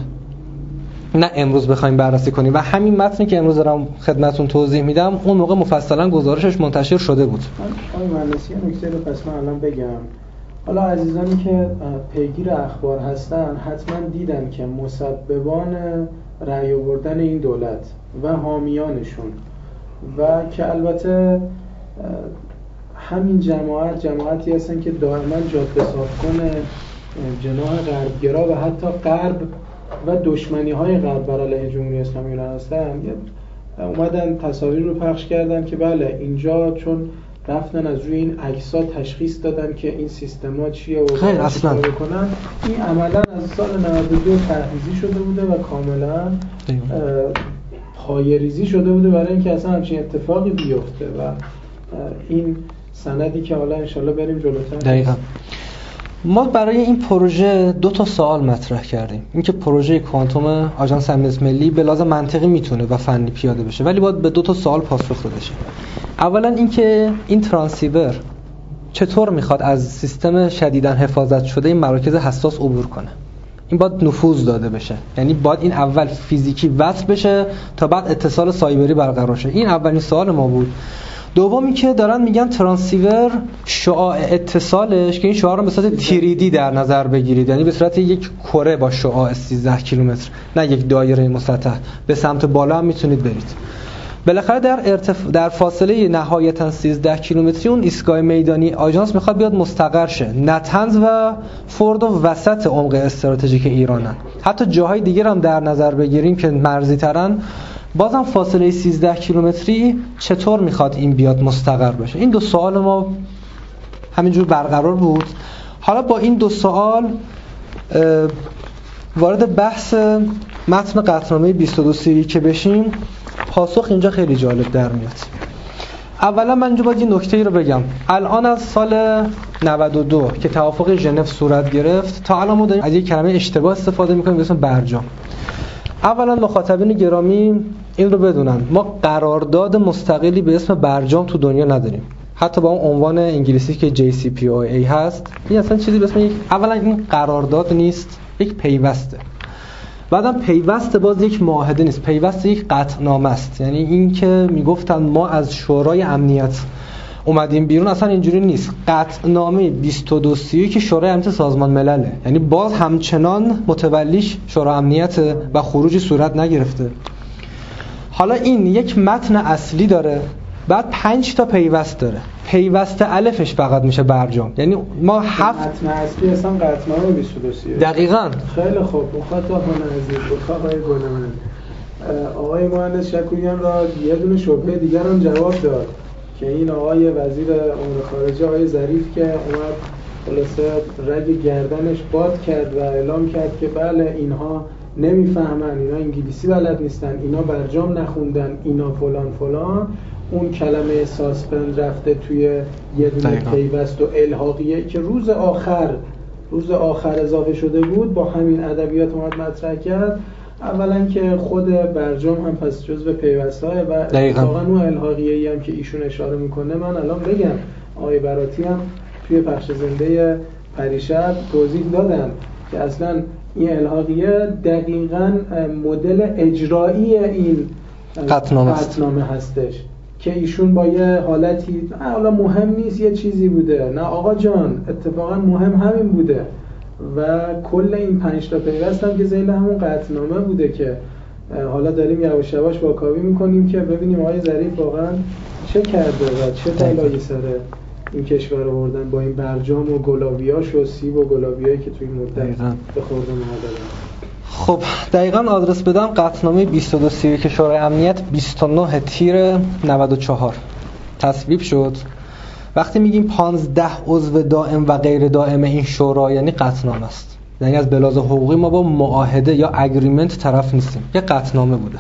نه امروز بخوایم بررسی کنیم. و همین متنی که امروز دارم خدمتتون توضیح میدم اون موقع مفصلا گزارشش منتشر شده بود. آقای مهندسی نکته رو پس من الان بگم. حالا عزیزانی که پیگیر اخبار هستن حتما دیدن که مسببان رأی آوردن این دولت و حامیانشون و که البته همین جماعت جماعتی هستن که دائما جاده صافکن جناح غربگرا و حتی غرب و دشمنی های غرب بر علیه جمهوری اسلامی ایران هستن، اومدن تصاویر رو پخش کردن که بله اینجا چون رفتن از روی این عکس‌ها تشخیص دادن که این سیستما چیه و خیر اصلا بکنن. این عملا از سال نود و دو تحریزی شده بوده و کاملا پایه‌ریزی شده بوده برای اینکه اصلا همچین اتفاقی بیفته و این سندی که حالا انشالله بریم جلوتر. دقیقاً ما برای این پروژه دو تا سوال مطرح کردیم. اینکه پروژه کوانتوم آژانس امنیت ملی به لحاظ منطقی میتونه و فنی پیاده بشه، ولی باید به دو تا سوال پاسخ داده شه. اولا اینکه این ترانسیور چطور میخواد از سیستم شدیداً حفاظت شده این مراکز حساس عبور کنه. این باید نفوذ داده بشه، یعنی باید این اول فیزیکی وصل بشه تا بعد اتصال سایبری برقرار شه. این اولین سوال ما بود. دومی که دارن میگن ترانسیور شعاع اتصالش که این شعاع رو به صورت تیریدی در نظر بگیرید، یعنی به صورت یک کره با شعاع سیزده کیلومتر، نه یک دایره مسطح، به سمت بالا هم میتونید برید. بالاخره در ارتف... در فاصله نهایتاً سیزده کیلومتری اون ایستگاه میدانی آژانس میخواد بیاد مستقر شه. نتنز و فوردو وسط عمق استراتژیک ایرانن. حتی جاهای دیگر هم در نظر بگیریم که مرزی ترن، بازم فاصله سیزده کیلومتری چطور میخواد این بیاد مستقر بشه؟ این دو سوال ما همینجور برقرار بود. حالا با این دو سوال وارد بحث متن قطعنامه بیست و دو سیری که بشیم، پاسخ اینجا خیلی جالب در میاد. اولا من اینجا باید یه نکته ای رو بگم. الان از سال نود و دو که توافق ژنو صورت گرفت تا الان ما داریم از یک کلمه اشتباه استفاده میکنیم به اسم برجام. اولا مخاطبین گرامی این رو بدونن، ما قرارداد مستقلی به اسم برجام تو دنیا نداریم. حتی با اون عنوان انگلیسی که جی سی پی او ای هست، این اصلا چیزی به اسم یک، اولا این قرارداد نیست، یک پیوسته. بعدم پیوسته باز یک معاهده نیست، پیوسته یک قطعنامه است. یعنی این که میگفتن ما از شورای امنیت اومدیم بیرون، اصلا اینجوری نیست. قطعنامه بیست و دو سی که شورای امنیت سازمان ملله، یعنی باز همچنان متولیش شورای امنیت و خروجی صورت نگرفته. حالا این یک متن اصلی داره، بعد پنج تا پیوست داره. پیوست الفش فقط میشه برجام، یعنی ما هفت متن اصلی اصلا قطعنامه بیست و دو سی. دقیقاً. خیلی خوب. مخاطب عزیز، آقای گلمن، آقای مهندس شکوریان را یه دونه شبهه دیگر هم جواب داد که این آقای وزیر امور خارجه آقای ظریف که اومد خلاصه رگ گردنش باد کرد و اعلام کرد که بله اینها نمیفهمن، اینا انگلیسی بلد نیستن، اینا برجام نخوندن، اینا فلان فلان. اون کلمه ساسپند رفته توی یه دونه پیوست و الحاقیه که روز آخر روز آخر اضافه شده بود، با همین ادبیات اومد مطرح کرد. اولا که خود برجام هم پس جزو پیوست‌های و اتفاقا اون الحاقیه‌ای هم که ایشون اشاره میکنه، من الان بگم آقای براتی هم توی پخش زنده پریشب توضیح دادن که اصلا این الحاقیه دقیقاً مدل اجرایی این قطعنامه هستش که ایشون با یه حالتی حالا مهم نیست یه چیزی بوده، نه آقا جان اتفاقا مهم همین بوده و کل این پنج تا پیوست هم که ذیل همون قطعنامه بوده که حالا داریم یواش یواش واکاوی میکنیم که ببینیم آقای ظریف واقعا چه کرده و چه بلایی سر این کشور آوردن با این برجام و گلابیاش و سیب و گلابیایی که توی این مدت به خورد ما دادن. خب دقیقاً آدرس بدم، قطعنامه بیست و دو سی که شورای امنیت بیست و نه تیر نود و چهار تصویب شد. وقتی میگیم پانزده عضو دائم و غیر دائم این شورا، یعنی قطعنامه است. یعنی از بلاز حقوقی ما با معاهده یا اگریمنت طرف نیستیم، یه قطعنامه بوده.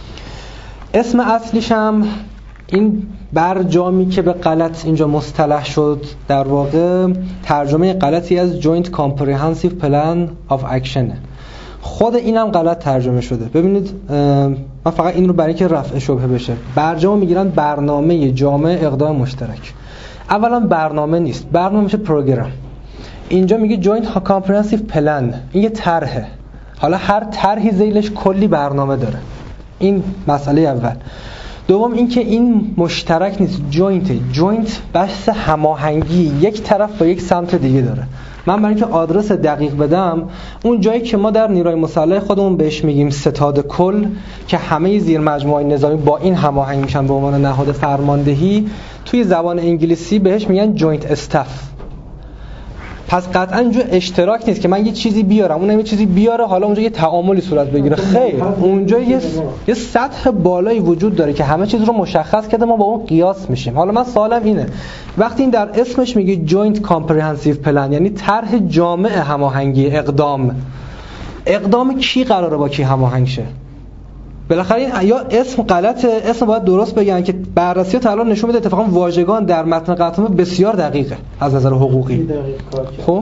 اسم اصلیش هم این برجامی که به غلط اینجا مصطلح شد، در واقع ترجمه غلطی از Joint Comprehensive Plan of Action. خود اینم غلط ترجمه شده. ببینید من فقط این رو برای که رفع شبهه بشه، برجام میگیرن برنامه جامع اقدام مشترک. اولا برنامه نیست، برنامه میشه پروگرام. اینجا میگه Joint Comprehensive Plan، این یه طرحه. حالا هر طرحی ذیلش کلی برنامه داره. این مسئله اول. دوم اینکه این مشترک نیست، جوینت. جوینت بحث هماهنگی یک طرف با یک سمت دیگه داره. من برای اینکه آدرس دقیق بدم، اون جایی که ما در نیروی مسلح خودمون بهش میگیم ستاد کل که همه زیر مجموعه نظامی با این هماهنگ میشن به عنوان نهاد فرماندهی، توی زبان انگلیسی بهش میگن جوینت استاف. پس قطعا اونجا اشتراک نیست که من یه چیزی بیارم اونم یه چیزی بیاره حالا اونجا یه تعاملی صورت بگیره. خیر، اونجا یه یه سطح بالایی وجود داره که همه چیز رو مشخص کرده، ما با اون قیاس میشیم. حالا من سوالم اینه، وقتی این در اسمش میگه جوینت کامپریهنسیو پلن، یعنی طرح جامع هماهنگی اقدام، اقدام کی قراره با کی هماهنگ شه؟ بالاخره این یا اسم غلطه، اسم باید درست بگن که بررسی تا الان نشون میده اتفاقا واژگان در متن قطعنامه بسیار دقیقه از نظر حقوقی. خب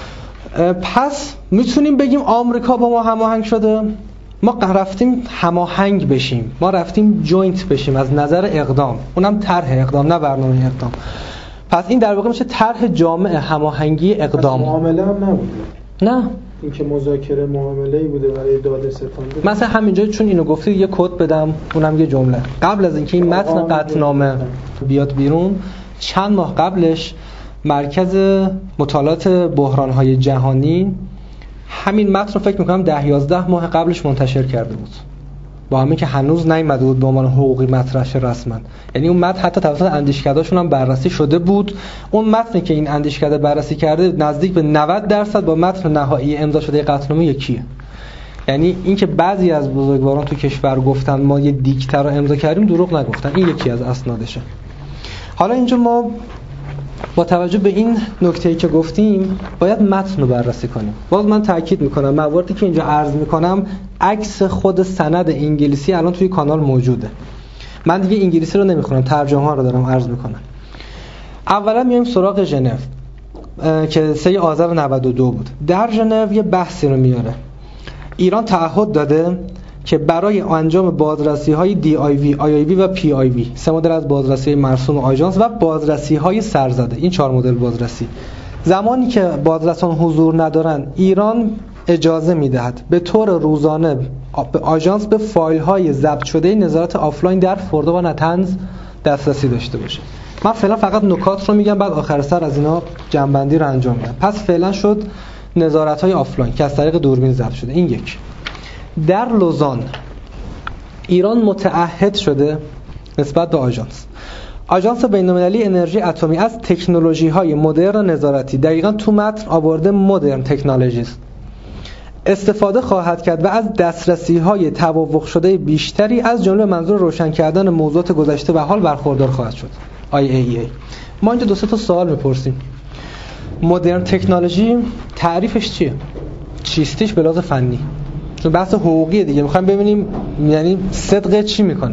پس میتونیم بگیم آمریکا با ما هماهنگ شده، ما رفتیم هماهنگ بشیم، ما رفتیم جوینت بشیم از نظر اقدام، اونم طرح اقدام نه برنامه اقدام. پس این در واقع میشه طرح جامع هماهنگی اقدام. معامله هم نبوده. نه، این که مذاکره معامله‌ای بوده برای داده ستانده. مثلا همینجا چون اینو گفتید یه کد بدم، اونم یه جمله. قبل از اینکه این متن قطعنامه بیاد بیرون، چند ماه قبلش مرکز مطالعات بحران‌های جهانی همین متن رو فکر می‌کنم ده یازده ماه قبلش منتشر کرده بود، با همین که هنوز نیامده بود به عنوان حقوقی مطرح شه رسما. یعنی اون متن حتی توسط اندیشکده‌شون هم بررسی شده بود. اون متنی که این اندیشکده بررسی کرده نزدیک به نود درصد با متن نهایی امضا شده قطعنامه یکیه. یعنی اینکه بعضی از بزرگواران تو کشور گفتن ما یه دیکته رو امضا کردیم، دروغ نگفتن، این یکی از اسنادشه. حالا اینجا ما با توجه به این نکته‌ای که گفتیم باید متن رو بررسی کنیم. باز من تاکید میکنم مواردی که اینجا عرض میکنم عکس خود سند انگلیسی الان توی کانال موجوده. من دیگه انگلیسی رو نمیخونم، ترجمه ها رو دارم عرض میکنم. اولا میایم سراغ ژنو که سه آذر نود و دو بود. در ژنو یه بحثی رو میاره. ایران تعهد داده که برای انجام بازرسی‌های دی آی وی، آی آی وی و پی آی وی، سه مدل از بازرسی مرسوم آژانس و بازرسی‌های سرزده، این چهار مدل بازرسی، زمانی که بازرسان حضور ندارن ایران اجازه میدهد به طور روزانه به آژانس به فایل‌های ضبط شده نظارت آفلاین در فوردو و نتنز دسترسی داشته باشه. من فعلا فقط نکات رو میگم، بعد آخر سر از اینا جنبندی رو انجام میدم. پس فعلا شد نظارت‌های آفلاین که از طریق دوربین ضبط شده. این یک. در لوزان ایران متعهد شده نسبت به آژانس آژانس بین‌المللی انرژی اتمی از تکنولوژی‌های مدرن نظارتی، دقیقاً تو متن آورده مدرن تکنولوژیز، استفاده خواهد کرد و از دسترسی‌های توافق شده بیشتری از جمله منظور روشن کردن موضوعات گذشته و حال برخوردار خواهد شد. آی ای ای. ما اینجا دو سه تا سوال میپرسیم. مدرن تکنولوژی تعریفش چیه؟ چیستیش به لحاظ فنی؟ چون بحث حقوقیه دیگه، میخوایم ببینیم یعنی صدق چی میکنه.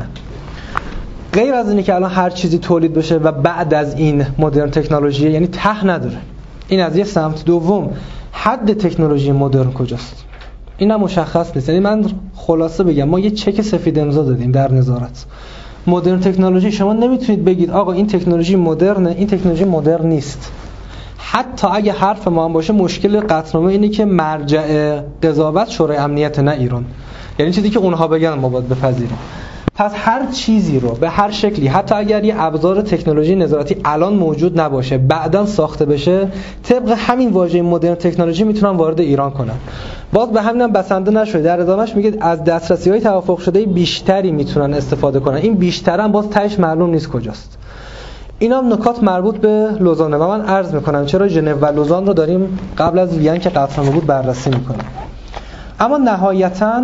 غیر از اینه که الان هر چیزی تولید بشه و بعد از این مدرن تکنولوژی، یعنی ته نداره. این از یه سمت. دوم، حد تکنولوژی مدرن کجاست؟ اینم مشخص نیست. یعنی من خلاصه بگم ما یه چک سفید امضا دادیم در نظارت. مدرن تکنولوژی شما نمیتونید بگید آقا این تکنولوژی مدرنه، این تکنولوژی مدرن نیست. حتی اگه حرف ما هم باشه، مشکل قطعنامه اینه که مرجع قضاوت شورای امنیت، نه ایران. یعنی چیزی که اونها بگن ما باید بپذیریم. پس هر چیزی رو به هر شکلی، حتی اگر یه ابزار تکنولوژی نظارتی الان موجود نباشه، بعداً ساخته بشه، طبق همین واژه مدرن تکنولوژی میتونن وارد ایران کنن. باز به همینم بسنده نشده. در ادامهش میگه از دسترسی‌های توافق شده بیشتری میتونن استفاده کنن. این بیشتر هم باز تهش معلوم نیست کجاست. اینا هم نکات مربوط به لوزانه و من عرض میکنم چرا ژنو و لوزان رو داریم قبل از وین که قطعنامه بود بررسی میکنیم. اما نهایتاً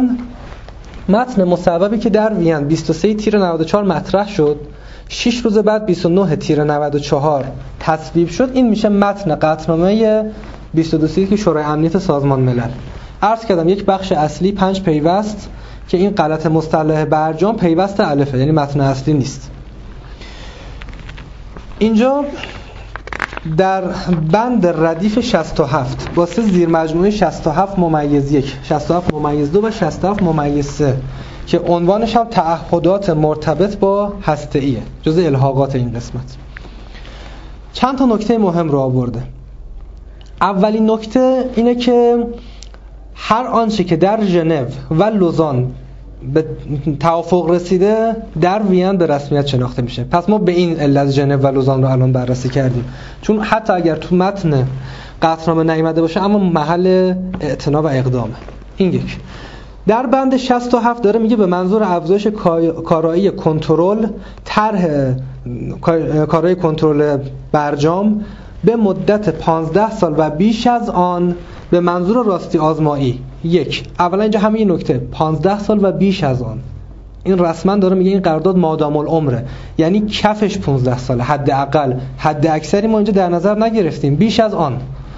متن مصوبی که در وین بیست و سه تیر نود و چهار مطرح شد، شش روز بعد بیست و نه تیر نود و چهار تصویب شد. این میشه متن قطعنامه بیست و دو که شورای امنیت سازمان ملل. عرض کردم یک بخش اصلی پنج پیوست که این غلط مصطلح برجام پیوست الفه، یعنی متن اصلی نیست. اینجا در بند ردیف شصت و هفت واسه زیر مجموعه شصت و هفت ممیز یک، شصت و هفت ممیز دو و شصت و هفت ممیز سه که عنوانش هم تعهدات مرتبط با هسته‌ایه، جزء الحاقات این قسمت، چند تا نکته مهم رو آورده. اولین نکته اینه که هر آنچه که در ژنو و لوزان به توافق رسیده در وین به رسمیت شناخته میشه. پس ما به این علت ژنو و لوزان رو الان بررسی کردیم، چون حتی اگر تو متن قطعنامه نیامده باشه اما محل اعتنا و اقدامه. این یک. در بند شصت و هفت داره میگه به منظور افزایش کارایی کنترل، طرح کارایی کنترل برجام به مدت پانزده سال و بیش از آن به منظور راستی آزمایی. یک، اولا اینجا همین نکته پانزده سال و بیش از آن، این رسما داره میگه این قرارداد مادام العمره، یعنی کفش پانزده ساله حداقل، حد اکثری ما اینجا در نظر نگرفتیم، بیش از آن.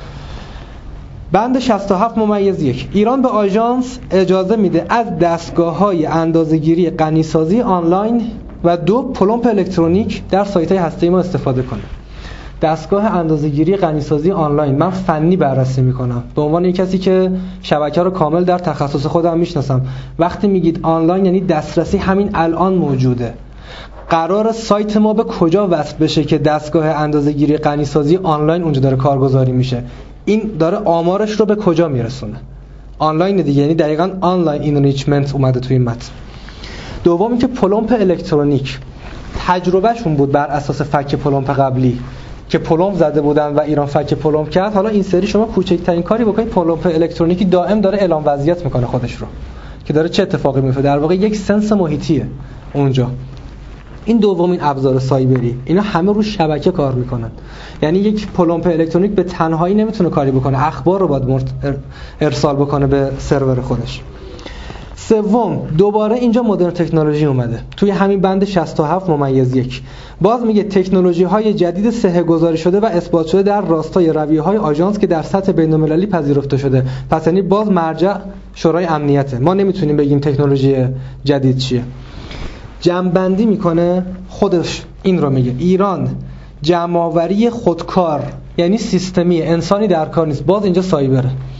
بند شصت و هفت ممیز یک، ایران به آژانس اجازه میده از دستگاه‌های اندازه‌گیری غنیسازی آنلاین و دو پلمپ الکترونیک در سایت‌های هسته‌ای ما استفاده کنه. دستگاه اندازه‌گیری غنیسازی آنلاین من فنی بررسی میکنم به عنوان یک کسی که شبکه رو کامل در تخصص خودم میشناسم. وقتی میگید آنلاین یعنی دسترسی همین الان موجوده. قرار سایت ما به کجا وصل بشه که دستگاه اندازه‌گیری غنیسازی آنلاین اونجا داره کارگزاری میشه؟ این داره آمارش رو به کجا میرسونه؟ آنلاین دیگه، یعنی دقیقاً آنلاین اینریچمنت اومده توی این متن. دومی که پلمپ الکترونیک، تجربهشون بود بر اساس فک پلمپ قبلی که پلمپ زده بودن و ایران فک پلمپ کرد. حالا این سری شما کوچکترین کاری بکنید، پلمپ الکترونیکی دائم داره اعلام وضعیت میکنه خودش رو که داره چه اتفاقی میفته. در واقع یک سنس محیطیه اونجا. این دومین ابزار سایبری، اینا همه رو شبکه کار میکنن. یعنی یک پلمپ الکترونیک به تنهایی نمیتونه کاری بکنه، اخبار رو باید ارسال بکنه به سرور خودش. سوم، دوباره اینجا مدرن تکنولوژی اومده توی همین بند شصت و هفت ممیز یک. باز میگه تکنولوژی های جدید صحه گذاری شده و اثبات شده در راستای رویه های آژانس که در سطح بین‌المللی پذیرفته شده. پس یعنی باز مرجع شورای امنیته، ما نمیتونیم بگیم تکنولوژی جدید چیه. جمع‌بندی میکنه خودش این رو میگه ایران جمع‌آوری خودکار، یعنی سیستمی، انسانی در کار نیست. باز اینجا سایبره.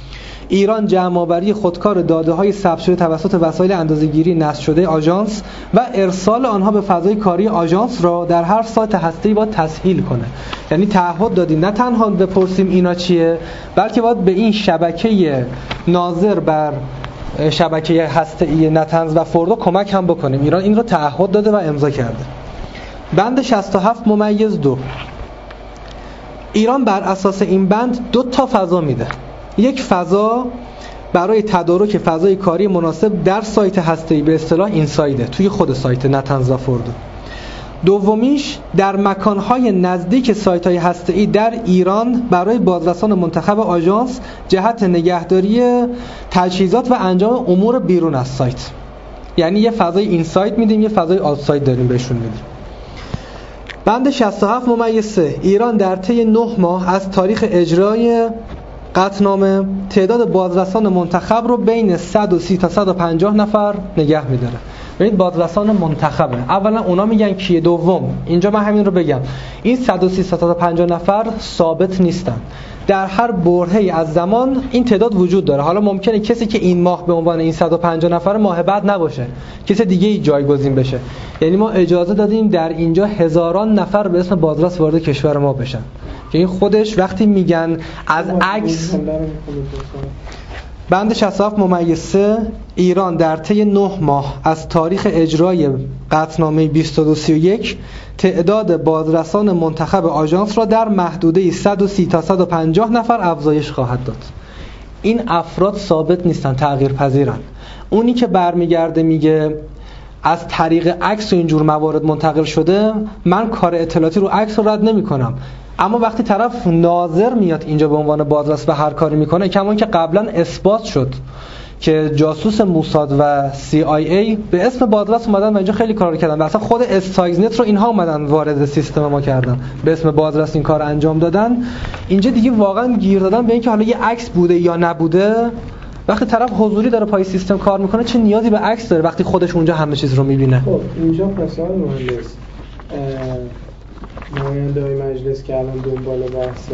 ایران جمع‌آوری خودکار داده‌های ثبت شده توسط وسایل اندازه‌گیری نصب شده آژانس و ارسال آنها به فضای کاری آژانس را در هر سایت هسته‌ای باید تسهیل کنه. یعنی تعهد دادیم نه تنها بپرسیم اینا چیه، بلکه باید به این شبکه ناظر بر شبکه هسته‌ای نتنز و فوردو کمک هم بکنیم. ایران این رو تعهد داده و امضا کرده. بند شصت و هفت ممیز دو، ایران بر اساس این بند دو تا فضا میده. یک فضا برای تدارک فضای کاری مناسب در سایت هسته‌ای، به اصطلاح اینسایده، توی خود سایت نتنز و فوردو. دومیش در مکانهای نزدیک سایت‌های هسته‌ای در ایران برای بازرسان منتخب آژانس جهت نگهداری تجهیزات و انجام امور بیرون از سایت. یعنی یه فضای اینساید میدیم، یه فضای آوتساید داریم بهشون میدیم. بند شصت و هفت ممیز سه، ایران در طی نه ماه از تاریخ اجرای قطعنامه تعداد بازرسان منتخب رو بین صد و سی تا صد و پنجاه نفر نگه می‌داره. ببینید بازرسان منتخبه. اولا اونا میگن کیه، دوم اینجا من همین رو بگم، این صد و سی تا صد و پنجاه نفر ثابت نیستن. در هر برهه‌ای از زمان این تعداد وجود داره. حالا ممکنه کسی که این ماه به عنوان این صد و پنجاه نفر ماه بعد نباشه، کسی دیگه ای جایگزین بشه. یعنی ما اجازه دادیم در اینجا هزاران نفر به اسم بازرس وارد کشور ما بشن که این خودش وقتی میگن از عکس. بند شصت و هفت ممیز سه، ایران در طی نه ماه از تاریخ اجرای قطعنامه بیست و دو سی و یک تعداد بازرسان منتخب آژانس را در محدوده صد و سی تا صد و پنجاه نفر افزایش خواهد داد. این افراد ثابت نیستن، تغییر پذیرن. اونی که برمیگرده میگه از طریق عکس و اینجور موارد منتقل شده، من کار اطلاعاتی رو عکس رو رد نمی‌کنم. اما وقتی طرف ناظر میاد اینجا به عنوان بازرس و هر کاری میکنه، کمان که قبلا اثبات شد که جاسوس موساد و سی آی ای به اسم بازرس اومدن و اینجا خیلی کار کردن و اصلا خود استایزنت رو اینها اومدن وارد سیستم ما کردن، به اسم بازرس این کار انجام دادن. اینجا دیگه واقعا گیر دادن به اینکه حالا یه عکس بوده یا نبوده. وقتی طرف حضوری داره پای سیستم کار میکنه چه نیازی به عکس داره وقتی خودش اونجا همه چیز رو میبینه؟ خب اینجا مثال مهندس نماینده‌های مجلس که الان دنبال بحث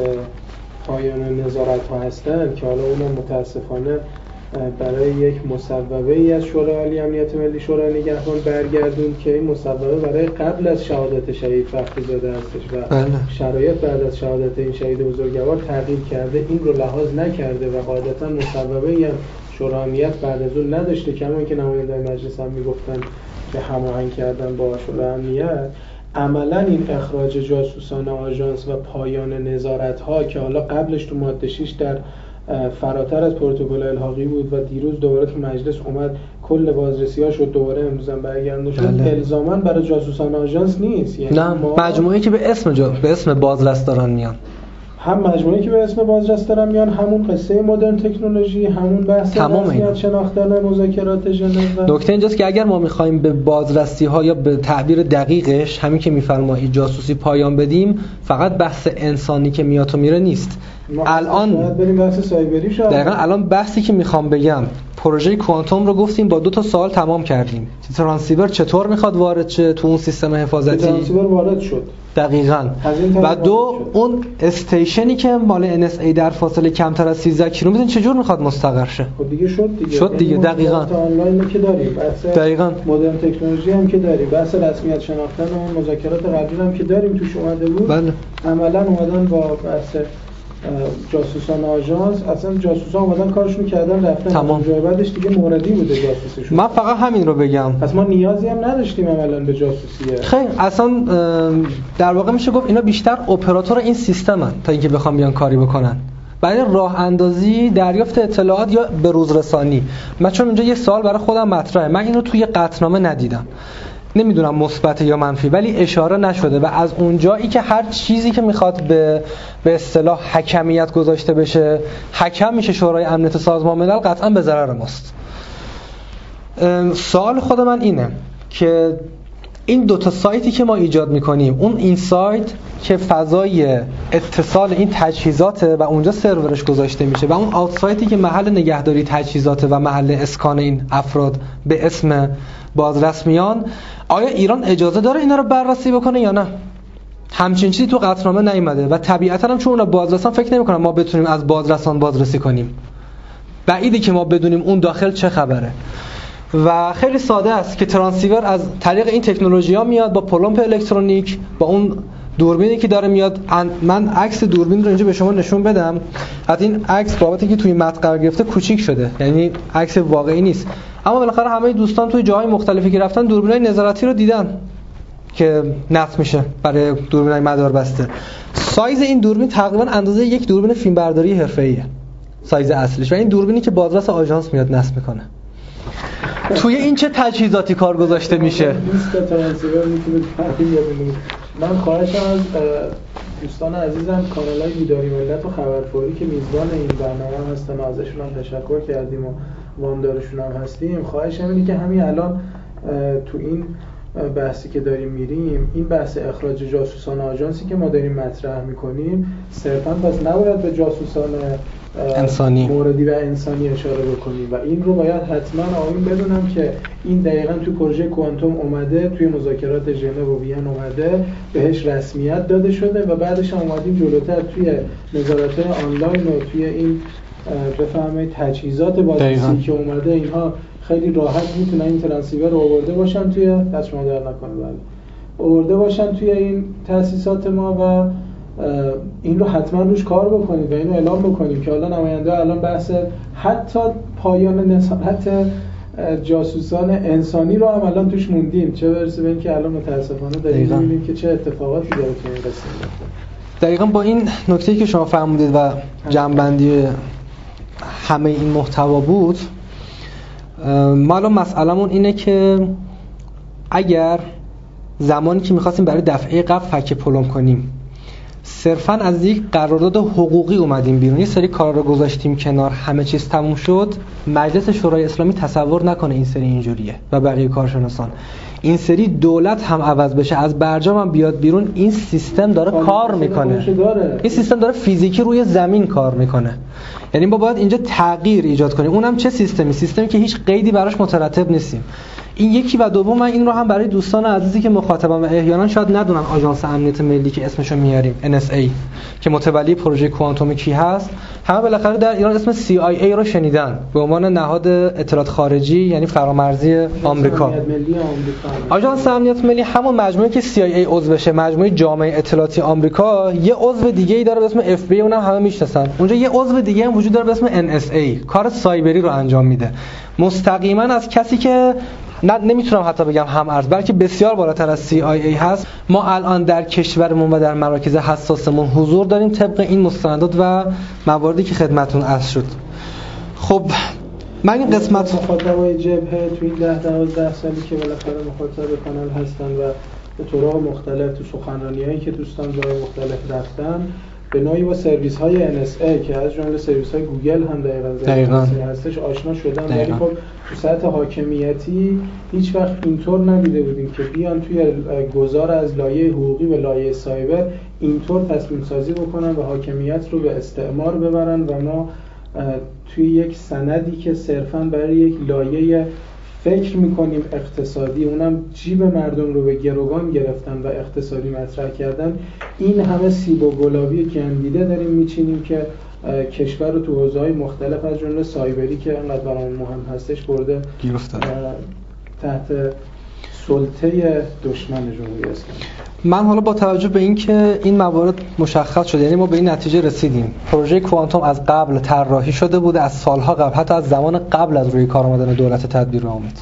پایان نظارت ها هستن که حالا اونم متاسفانه برای یک مصوبه ای از شورای عالی امنیت ملی شورای نگهبان برگردون که این مصوبه برای قبل از شهادت شهید فخری زاده هستش و بله. شرایط بعد از شهادت این شهید بزرگوار تغییر کرده، این رو لحاظ نکرده و قاعدتا مصوبه ای هم شورای امنیت بعد از اون نداشته، کما که نماینده‌های مجلس هم میگفتن که هماهنگ کردن با شورای امنیت. عملا این اخراج جاسوسان آژانس و پایان نظارت‌ها که حالا قبلش تو ماده شش در فراتر از پروتکل الحاقی بود و دیروز دوباره تو مجلس اومد کل بازرسی‌ها شد، دوباره امروز هم برگردونده شد، الزاماً برای جاسوسان آژانس نیست. یعنی نه، مجموعه‌ای که به اسم جا... به اسم بازرس دارن میان، هم مجموعه‌ای که به اسم بازرس دارن میان، همون قصه مدرن تکنولوژی، همون بحث رسمیت شناختن مذاکرات ژنو. نکته اینجاست که اگر ما می‌خوایم به بازرسی‌ها یا به تعبیر دقیقش همین که می‌فرمایید جاسوسی پایان بدیم، فقط بحث انسانی که میاد و میره نیست. الان بریم بحث سایبری شد. دقیقاً الان بحثی که میخوام بگم، پروژه کوانتوم رو گفتیم با دو تا سوال تمام کردیم. ترانسیور چطور میخواد وارد شه تو اون سیستم حفاظتی؟ ترانسیور وارد شد. دقیقاً. و دو اون استیشنی که مال ان اس ای در فاصله کمتر از سیزده کیلومتر چجور میخواد مستقر شه؟ خب دیگه شد دیگه. شد دیگه دقیقاً. آنلاین که داریم. بحث دقیقاً. مدرن تکنولوژی هم که داریم. بحث رسمیت شناختن اون مذاکرات قبلی هم که داریم توش اومده بود. بله. عملاً اومدن با بحث جاسوسان آژانس، اصلا جاسوسان اومدن کارشون کردن رفتن تمام. جای بعدش دیگه موردی بوده جاسوسیشون. من فقط همین رو بگم. پس ما نیازی هم نداشتیم عملاً به جاسوسیه. خیلی اصلا در واقع میشه گفت اینا بیشتر اپراتور این سیستمن تا اینکه بخوام بیان کاری بکنن. برای راه اندازی، دریافت اطلاعات یا به روز رسانی. من چون اینجا یه سوال برای خودم مطرحه، من اینو توی قطعنامه ندیدم. نمیدونم مثبت یا منفی، ولی اشاره نشده و از اونجایی که هر چیزی که میخواد به به اصطلاح حکمیت گذاشته بشه حکم میشه شورای امنیت سازمان ملل، قطعا به ضرر ماست. سوال خود من اینه که این دو تا سایتی که ما ایجاد میکنیم، اون این سایت که فضای اتصال این تجهیزاته و اونجا سرورش گذاشته میشه و اون آوت سایتی که محل نگهداری تجهیزاته و محل اسکان این افراد به اسم بازرسمیان، آیا ایران اجازه داره اینا رو بررسی بکنه یا نه؟ همچین چیزی تو قطعنامه نیومده و طبیعتاً هم چون اونا بازرسان فکر نمی‌کنن ما بتونیم از بازرسان بازرسی کنیم. بعیده که ما بدونیم اون داخل چه خبره و خیلی ساده است که ترانسیور از طریق این تکنولوژی‌ها میاد با پلمپ الکترونیک با اون دوربینی که داره میاد. من عکس دوربین رو اینجا به شما نشون بدم. از این عکس بابت اینکه توی متن قرار گرفته کوچیک شده، یعنی عکس واقعی نیست، اما بالاخره همه دوستان توی جاهای مختلفی که رفتن دوربینای نظارتی رو دیدن که نصب میشه برای دوربینای مداربسته. سایز این دوربین تقریبا اندازه یک دوربین فیلمبرداری حرفه‌ایه سایز اصلیش و این دوربینی که بازرس آژانس میاد نصب میکنه. توی این چه تجهیزاتی کار گذاشته میشه؟ من خواهشم از دوستان عزیزم کانال‌های بیداری ملت و خبرفوری که میزبان این برنامه هستن ازشون هم تشکر کردیم و وامدارشون هم هستیم. خواهشم اینه که همین الان تو این بحثی که داریم میریم، این بحث اخراج جاسوسان آژانسی که ما داریم مطرح میکنیم صرفاً پس نباید به جاسوسان انسانی موردی و انسانی اشاره بکنیم و این رو باید حتما آمین بدونم که این دقیقاً توی پروژه کوانتوم اومده، توی مذاکرات ژنو و وین اومده، بهش رسمیت داده شده و بعدش هم اومدیم جلوتر توی نظارت آنلاین و توی این بفهمید تجهیزات بازرسی که اومده اینها خیلی راحت میتونن این ترانسیور رو آورده باشن توی دست شما در نکنه بله آورده باشن توی این تأسیسات ما و این رو حتما روش کار بکنید و اینو اعلام بکنیم که حالا نماینده الان بحث حتی پایان نظارت جاسوسان انسانی رو هم الان توش موندیم، چه برسه به این که الان متاسفانه داریم می‌بینیم که چه اتفاقاتی داره تو این قصه میفته. دقیقاً با این نکته‌ای که شما فرمودید و جمع‌بندی همه این محتوا بود، ما الان مسئله‌مون اینه که اگر زمانی که می‌خواستیم برای دفعه قبل فک پلم کنیم صرفاً از یک قرارداد حقوقی اومدیم بیرون، یه سری کارا رو گذاشتیم کنار، همه چیز تموم شد، مجلس شورای اسلامی تصور نکنه این سری اینجوریه و بقیه کارشناسان این سری دولت هم عوض بشه، از برجام هم بیاد بیرون، این سیستم داره کار میکنه، این سیستم داره فیزیکی روی زمین کار میکنه. یعنی ما باید اینجا تغییر ایجاد کنیم. اونم چه سیستمی؟ سیستمی که هیچ قیدی براش مترتب نیستیم. این یکی و دوم من این رو هم برای دوستان عزیزی که مخاطبم و احیانا شاید ندونن آژانس امنیت ملی که اسمشو میاریم ان اس ای که متولی پروژه کوانتوم کی هست، همه بالاخره در ایران اسم سی آی ای رو شنیدن به عنوان نهاد اطلاعات خارجی، یعنی فرامرزی آمریکا. آژانس امنیت ملی همون مجموعه که سی آی ای عضو بشه، مجموعه جامعه اطلاعاتی آمریکا، یه عضو دیگه‌ای داره به اسم اف بی، اونم همه میشناسن. اونجا یه عضو دیگه هم وجود داره به اسم ان اس ای، کار سایبری رو انجام میده مستقیما از کسی که نه نمیتونم حتی بگم هم ارز، بلکه بسیار بالاتر از سی آی ای هست. ما الان در کشورمون و در مراکز حساسمون حضور داریم طبق این مستندات و مواردی که خدمتتون عرض شد. خب من این قسمت مخاطبای جبهه توی این ده دوازده سالی که بالاخره مخاطب کانال هستن و به طرق مختلف تو سخنرانی‌هایی که دوستان جای مختلف رفتن به نوعی با سرویس های ان اس ای که از جمله سرویس های گوگل هم دقیقاً هستش آشنا شدن، ولی خب تو سطح حاکمیتی هیچ وقت اینطور ندیده بودیم که بیان توی گذار از لایه حقوقی به لایه سایبر اینطور تصمیم سازی بکنن و حاکمیت رو به استعمار ببرن و ما توی یک سندی که صرفاً برای یک لایه فکر میکنیم اقتصادی، اونم جیب مردم رو به گروگان گرفتن و اقتصادی مطرح کردن، این همه سیب و گلابی گندیده داریم میچینیم که کشور رو تو حوزه‌های مختلف از جمله سایبری که انقدر برامون مهم هستش برده گیر افتاده تحت سلطه دشمن جمهوری اسلامی. من حالا با توجه به اینکه این موارد مشخص شده، یعنی ما به این نتیجه رسیدیم پروژه کوانتوم از قبل طراحی شده بوده، از سالها قبل، حتی از زمان قبل از روی کار آمدن دولت تدبیر آمد.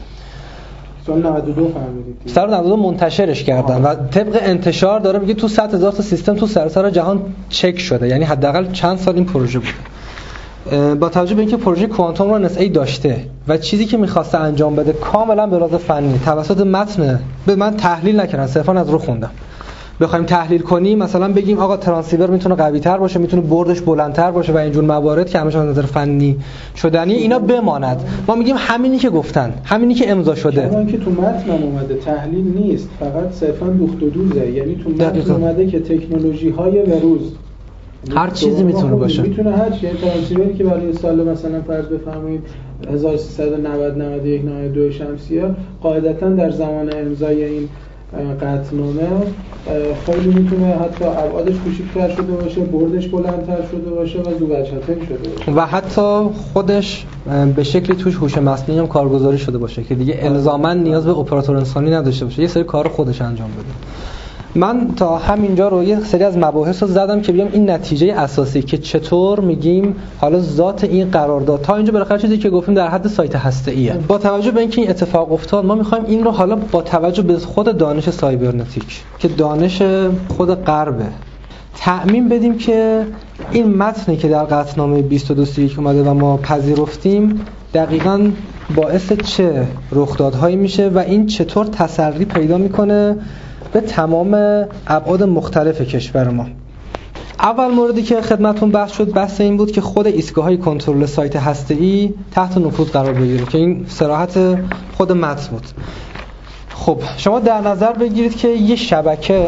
سال نود و دو فهمیدید. سال نود و دو منتشرش کردن و طبق انتشار داره میگه تو صد هزار تا سیستم تو سراسر جهان چک شده، یعنی حداقل چند سال این پروژه بوده. با توجه به اینکه پروژه کوانتوم رو ان اس ای داشته و چیزی که می‌خواسته انجام بده کاملا به لحاظ فنی توسط متن به من تحلیل نکردن، صرفا از رو خوندم. بخوایم تحلیل کنیم مثلا بگیم آقا ترانسیور میتونه قوی‌تر باشه، میتونه بردش بلندتر باشه و اینجور موارد که همش از نظر فنی شدنی اینا بماند، ما میگیم همینی که گفتن، همینی که امضا شده. چون که تو متن اومده تحلیل نیست، فقط صرفا دوخت و دوزه، یعنی تو متن اومده که تکنولوژی‌های بروز هر چیزی میتونه باشه، میتونه هر چیزی. ترانسیوری که برای سال مثلا فرض بفرمایید هزار و سیصد و نود نود و یک نود و دو شمسیه قاعدتا در زمان امضای این قطعنامه خیلی میتونه حتی ابعادش کوچیک‌تر شده باشه، بردش بلندتر شده باشه و زوبچتری شده باشه و حتی خودش به شکلی توش هوش مصنوعی هم کارگزاری شده باشه که دیگه الزاماً نیاز به اپراتور انسانی نداشته باشه، یه سری کار خودش انجام بده. من تا همینجا رو یه سری از مباحث رو زدم که بیام این نتیجه اساسی که چطور میگیم حالا ذات این قرارداد تا اینجا بالاخره چیزی که گفتیم در حد سایت هسته‌ایه. با توجه به اینکه این اتفاق افتاد ما میخوایم این رو حالا با توجه به خود دانش سایبرنتیک که دانش خود غربه تعمیم بدیم که این متنی که در قطعنامه بیست و دو سی و یک اومده و ما پذیرفتیم دقیقاً باعث چه رخدادهایی میشه و این چطور تسری پیدا میکنه به تمام ابعاد مختلف کشور ما. اول موردی که خدمتتون بحث شد بحث این بود که خود ایستگاه‌های کنترل سایت هسته‌ای تحت نفوذ قرار بگیره که این صراحت خود متن بود. خب شما در نظر بگیرید که یه شبکه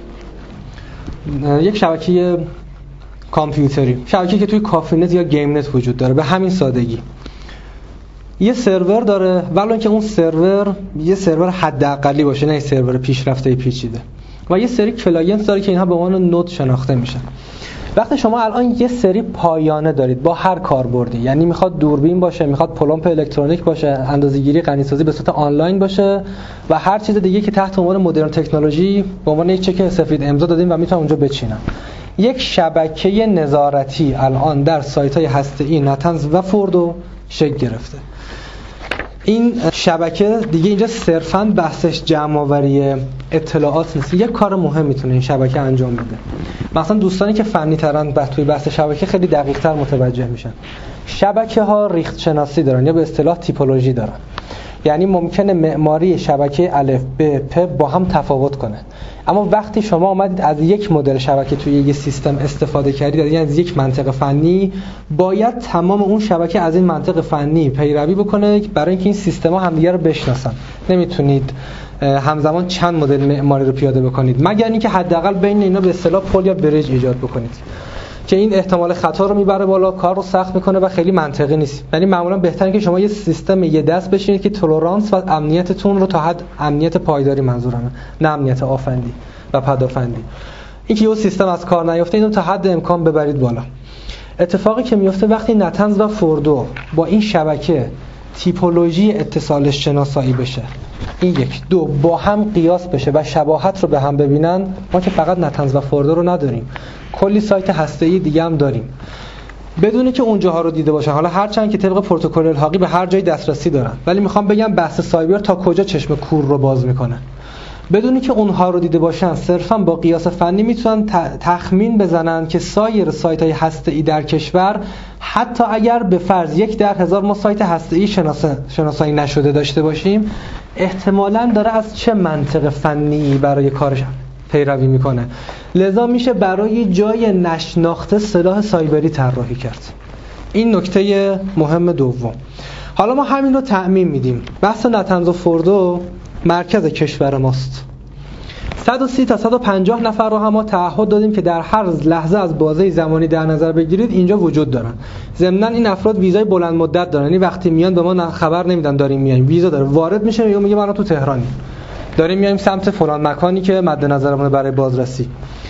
یک شبکه کامپیوتری، شبکه‌ای که توی کافی نت یا گیم نت وجود داره، به همین سادگی یه سرور داره، ولی اینکه اون سرور یه سرور حداقلی باشه نه یه سرور پیشرفته پیچیده، و یه سری کلاینت داره که اینها به عنوان نود شناخته میشن. وقتی شما الان یه سری پایانه دارید با هر کاربردی، یعنی میخواد دوربین باشه، میخواد پلمپ الکترونیک باشه، اندازه‌گیری غنیسازی به صورت آنلاین باشه و هر چیز دیگه که تحت عنوان مدرن تکنولوژی به عنوان یک چک سفید امضا دادیم و میتونن اونجا بچینن. یک شبکه نظارتی الان در سایت‌های هسته‌ای نتنز و فوردو شکل گرفته. این شبکه دیگه اینجا صرفاً بحثش جمع‌آوری اطلاعات نیست، یک کار مهم میتونه این شبکه انجام بده. مثلا دوستانی که فنی ترن توی بحث شبکه خیلی دقیق تر متوجه میشن. شبکه ها ریخت شناسی دارن یا به اصطلاح تیپولوژی دارن، یعنی ممکنه معماری شبکه الف ب پ با هم تفاوت کنه، اما وقتی شما اومدید از یک مدل شبکه توی یک سیستم استفاده کردید، یعنی از یک منطق فنی، باید تمام اون شبکه از این منطق فنی پیروی بکنه برای اینکه این سیستم‌ها همدیگه رو بشناسن. نمیتونید همزمان چند مدل معماری رو پیاده بکنید مگر اینکه حداقل بین اینا به اصطلاح پل یا بریج ایجاد بکنید که این احتمال خطا رو میبره بالا، کار رو سخت میکنه و خیلی منطقی نیست. یعنی معمولا بهتره که شما یه سیستم یه دست بشینید که تولرانس و امنیتتون رو تا حد امنیت پایداری منظورمه، نه امنیت آفندی و پدافندی، اینکه یه سیستم از کار نیفته اینو تا حد امکان ببرید بالا. اتفاقی که میفته وقتی نتنز و فوردو با این شبکه تیپولوژی اتصالش شناسایی بشه، این یک دو با هم قیاس بشه و شباهت رو به هم ببینن، ما که فقط نتنز و فوردو رو نداریم، کلی سایت هسته‌ای دیگه هم داریم، بدونی که اونجاها رو دیده باشن. حالا هرچند که طبق پروتکل الحاقی به هر جای دسترسی دارن، ولی میخوام بگم بحث سایبر تا کجا چشم کور رو باز میکنه. بدونی که اونها رو دیده باشن، صرفا با قیاس فنی میتونن تخمین بزنن که سایر سایت‌های هسته‌ای در کشور، حتی اگر به فرض یک در هزار ما سایت هسته‌ای شناسایی نشده داشته باشیم، احتمالاً داره از چه منطق فنی برای کارش پیروی میکنه. لذا میشه برای جای نشناخته سلاح سایبری طراحی کرد. این نکته مهم دوم. حالا ما همین رو تعمیم میدیم. بحث نتنز و فوردو مرکز کشور ماست. صد و سی تا صد و پنجاه نفر رو هم ما تعهد دادیم که در هر لحظه از بازه زمانی در نظر بگیرید اینجا وجود دارن. ضمناً این افراد ویزای بلند مدت دارن، یعنی وقتی میان به ما خبر نمیدن داریم میایم، ویزا داره، وارد میشه یا میگه من تو تهرانیم، داریم میایم سمت فلان مکانی که مد نظرمونه برای بازرسی.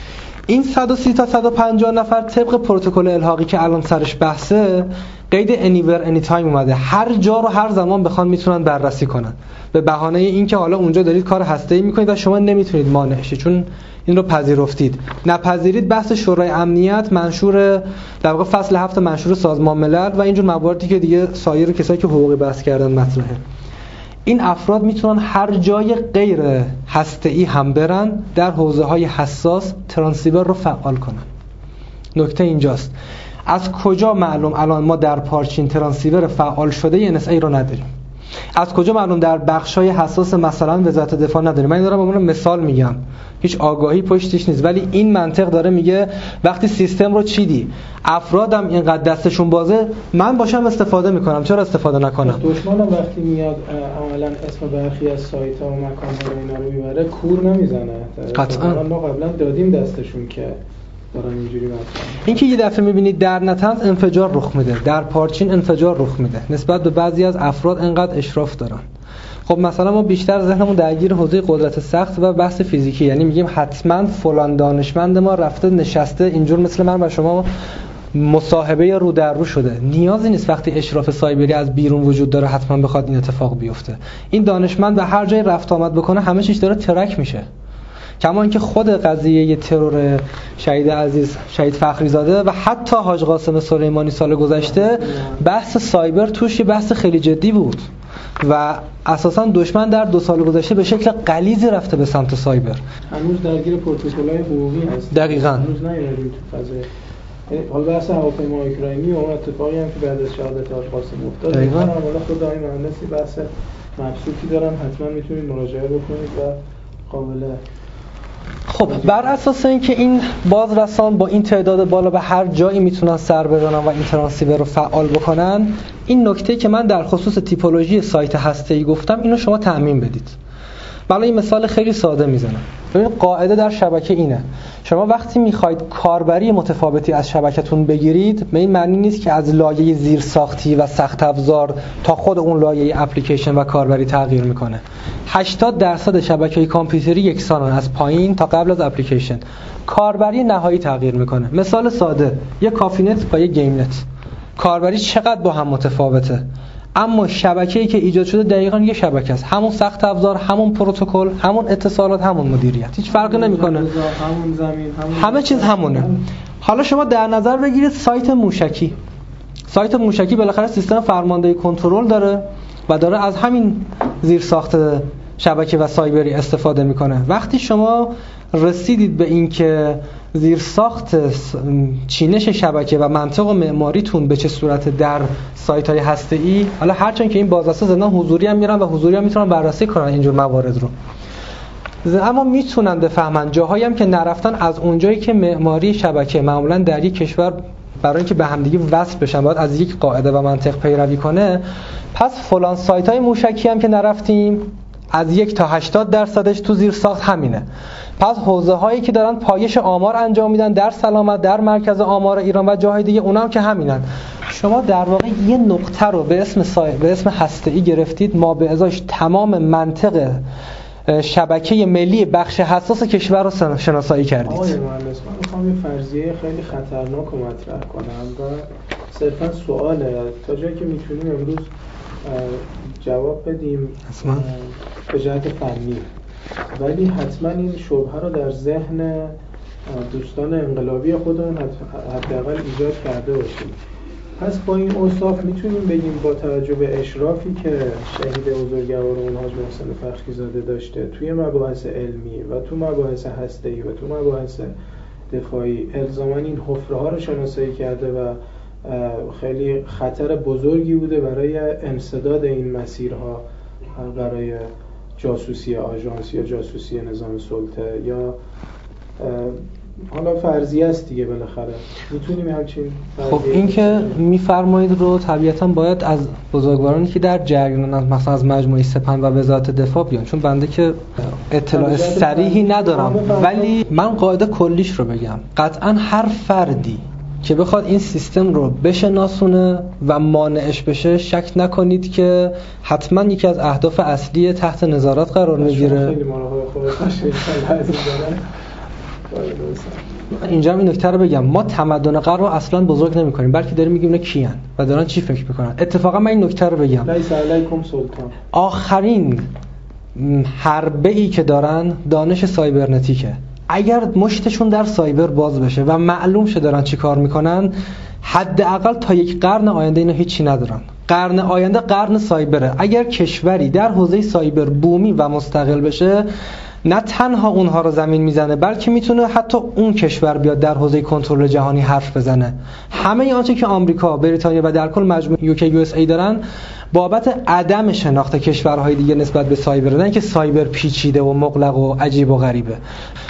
این صد و سی تا صد و پنجاه نفر طبق پروتکل الحاقی که الان سرش بحثه، قید anywhere anytime اومده، هر جا رو هر زمان بخوان میتونن بررسی کنن، به بهانه اینکه حالا اونجا دارید کار هسته‌ای میکنید و شما نمیتونید مانع شید چون این رو پذیرفتید. نپذیرید بحث شورای امنیت منشور در واقع فصل هفت منشور سازمان ملل و اینجور مواردی که دیگه سایر کسایی که حقوقی بحث کردن مطرحه. این افراد میتونن هر جای غیر هسته‌ای هم برن، در حوزه‌های حساس ترانسیور رو فعال کنن. نکته اینجاست، از کجا معلوم الان ما در پارچین ترانسیور فعال شده ان اس ای رو نداریم؟ از کجا معلوم در بخش‌های حساس مثلا وزارت دفاع نداریم؟ من دارم به عنوان مثال میگم، هیچ آگاهی پشتش نیست، ولی این منطق داره میگه وقتی سیستم رو چیدی، افرادم اینقدر دستشون بازه، من باشم استفاده میکنم، چرا استفاده نکنم؟ دشمنم وقتی میاد عملاً اسم برخی از سایت‌ها و مکان‌ها رو اینا رو میبره، کور نمیزنه. قطعاً ما قبلا دادیم دستشون که دارن اینجوری مثلا. اینکه یه دفعه میبینید در نتنز انفجار رخ میده، در پارچین انفجار رخ میده، نسبت به بعضی از افراد انقدر اشراف دارن. خب مثلا ما بیشتر ذهنمون درگیر حوزه قدرت سخت و بحث فیزیکی، یعنی میگیم حتما فلان دانشمند ما رفته نشسته اینجور مثل من و شما مصاحبه رو در رو شده. نیازی نیست وقتی اشراف سایبری از بیرون وجود داره حتما بخواد این اتفاق بیفته. این دانشمند به هر جای رفت آمد بکنه همه چیز داره ترک میشه. کما اینکه خود قضیه ترور شهید عزیز شهید فخریزاده و حتی حاج قاسم سلیمانی سال گذشته بحث سایبر توش بحث خیلی جدی بود و اساسا دشمن در دو سال گذشته به شکل غلیظی رفته به سمت سایبر. هنوز درگیر پروتکل‌های حقوقی هست. دقیقاً. هنوز نیومده تو فضای حالا بحث هواپیما اوکراینی و اون اتفاقی هم که بعد از شهادت حاج قاسم افتاد، دقیقاً. حالا خود آقای مهندسی بحث مبسوطی دارن، حتما میتونید مراجعه بکنید و قابل. خب بر اساس اینکه این بازرسان با این تعداد بالا به هر جایی میتونن سر بزنن و این ترانسیور رو فعال بکنن، این نکته که من در خصوص تیپولوژی سایت هسته‌ای گفتم اینو شما تعمیم بدید. من این مثال خیلی ساده میزنم. ببین قاعده در شبکه اینه: شما وقتی میخواید کاربری متفاوتی از شبکتون بگیرید، به این معنی نیست که از لایه زیر ساختی و سخت افزار تا خود اون لایه اپلیکیشن و کاربری تغییر میکنه. هشتاد درصد شبکه‌های کامپیوتری یکسانن از پایین تا قبل از اپلیکیشن. کاربری نهایی تغییر میکنه. مثال ساده: یه کافی نت با یه گیم نت. کاربری چقدر با هم متفاوته، اما شبکه‌ای که ایجاد شده دقیقاً یه شبکه است. همون سخت افزار، همون پروتکل، همون اتصالات، همون مدیریت. هیچ فرقی نمی‌کنه. همون زمین، همون همه چیز همونه. حالا شما در نظر بگیرید سایت موشکی. سایت موشکی بالاخره سیستم فرماندهی کنترل داره و داره از همین زیرساخت شبکه و سایبری استفاده میکنه. وقتی شما رسیدید به این که زیرساخت چینش شبکه و منطق و معماریتون به چه صورت در سایت‌های هسته‌ای، حالا هرچند که این بازرسا زندان حضوری هم میرن و حضوری هم میتونن بررسی کنن اینجور موارد رو، اما میتونن بفهمن جاهایی هم که نرفتن از اونجایی که معماری شبکه معمولا در یک کشور برای اینکه به همدیگه وصل بشن باید از یک قاعده و منطق پیروی کنه. پس فلان سایت‌های موشکی هم که نرفتیم از یک تا هشتاد درصدش تو زیر ساخت همینه. پس حوزه هایی که دارن پایش آمار انجام میدن در سلامت، در مرکز آمار ایران و جاهای دیگه، اونا هم که همینن. شما در واقع یه نقطه رو به اسم سای... به اسم هسته‌ای گرفتید، ما به ازاش تمام منطق شبکه ملی بخش حساس کشور رو شناسایی کردید. آقای مهندس، من میخوام یه فرضیه خیلی خطرناک رو مطرح کنم و صرفا سواله تا جایی که میتونیم امروز جواب بدیم به جهت فنی، ولی حتما این شبهه رو در ذهن دوستان انقلابی خودمون حداقل ایجاد کرده باشیم. پس با این اوصاف میتونیم بگیم با توجه به اشرافی که شهید بزرگوارمون حاج محسن فخریزاده داشته توی مباحث علمی و تو مباحث هسته‌ای و تو مباحث دفاعی، الزاما این حفره ها رو شناسایی کرده و خیلی خطر بزرگی بوده برای انسداد این مسیرها، برای جاسوسی آژانس یا جاسوسی نظام سلطه یا حالا فرضیه است دیگه. بالاخره میتونیم همچین خب این که میفرمایید رو طبیعتا باید از بزرگوارانی که در جریانن مثلا از مجموعه سپهر و وزارت دفاع بیان، چون بنده که اطلاع صریحی ندارم، ولی من قاعده کلیش رو بگم. قطعا هر فردی که بخواد این سیستم رو بشناسونه و مانعش بشه، شک نکنید که حتما یکی از اهداف اصلی تحت نظارت قرار میگیره. خیلی مراقب خودت باشید. اینجا هم این نکته رو بگم، ما تمدن غرب رو اصلا بزرگ نمی‌کنیم، بلکه داریم میگیم اینا کیان و دارن چی فکر میکنن. اتفاقا من این نکته رو بگم، لیس علیکم سلطان، آخرین حربه‌ای که دارن دانش سایبرنتیکه. اگر مشتشون در سایبر باز بشه و معلوم شه دارن چی کار میکنن، حداقل تا یک قرن آینده اینا هیچی ندارن. قرن آینده قرن سایبره. اگر کشوری در حوزه سایبر بومی و مستقل بشه، نه تنها اونها رو زمین میزنه، بلکه میتونه حتی اون کشور بیاد در حوزه کنترل جهانی حرف بزنه. همه آنچه که آمریکا، بریتانیا و در کل مجموعه یوکی یو اس ای دارن بابت عدم شناخت کشورهای دیگه نسبت به سایبر، نه که سایبر پیچیده و مغلق و عجیب و غریبه.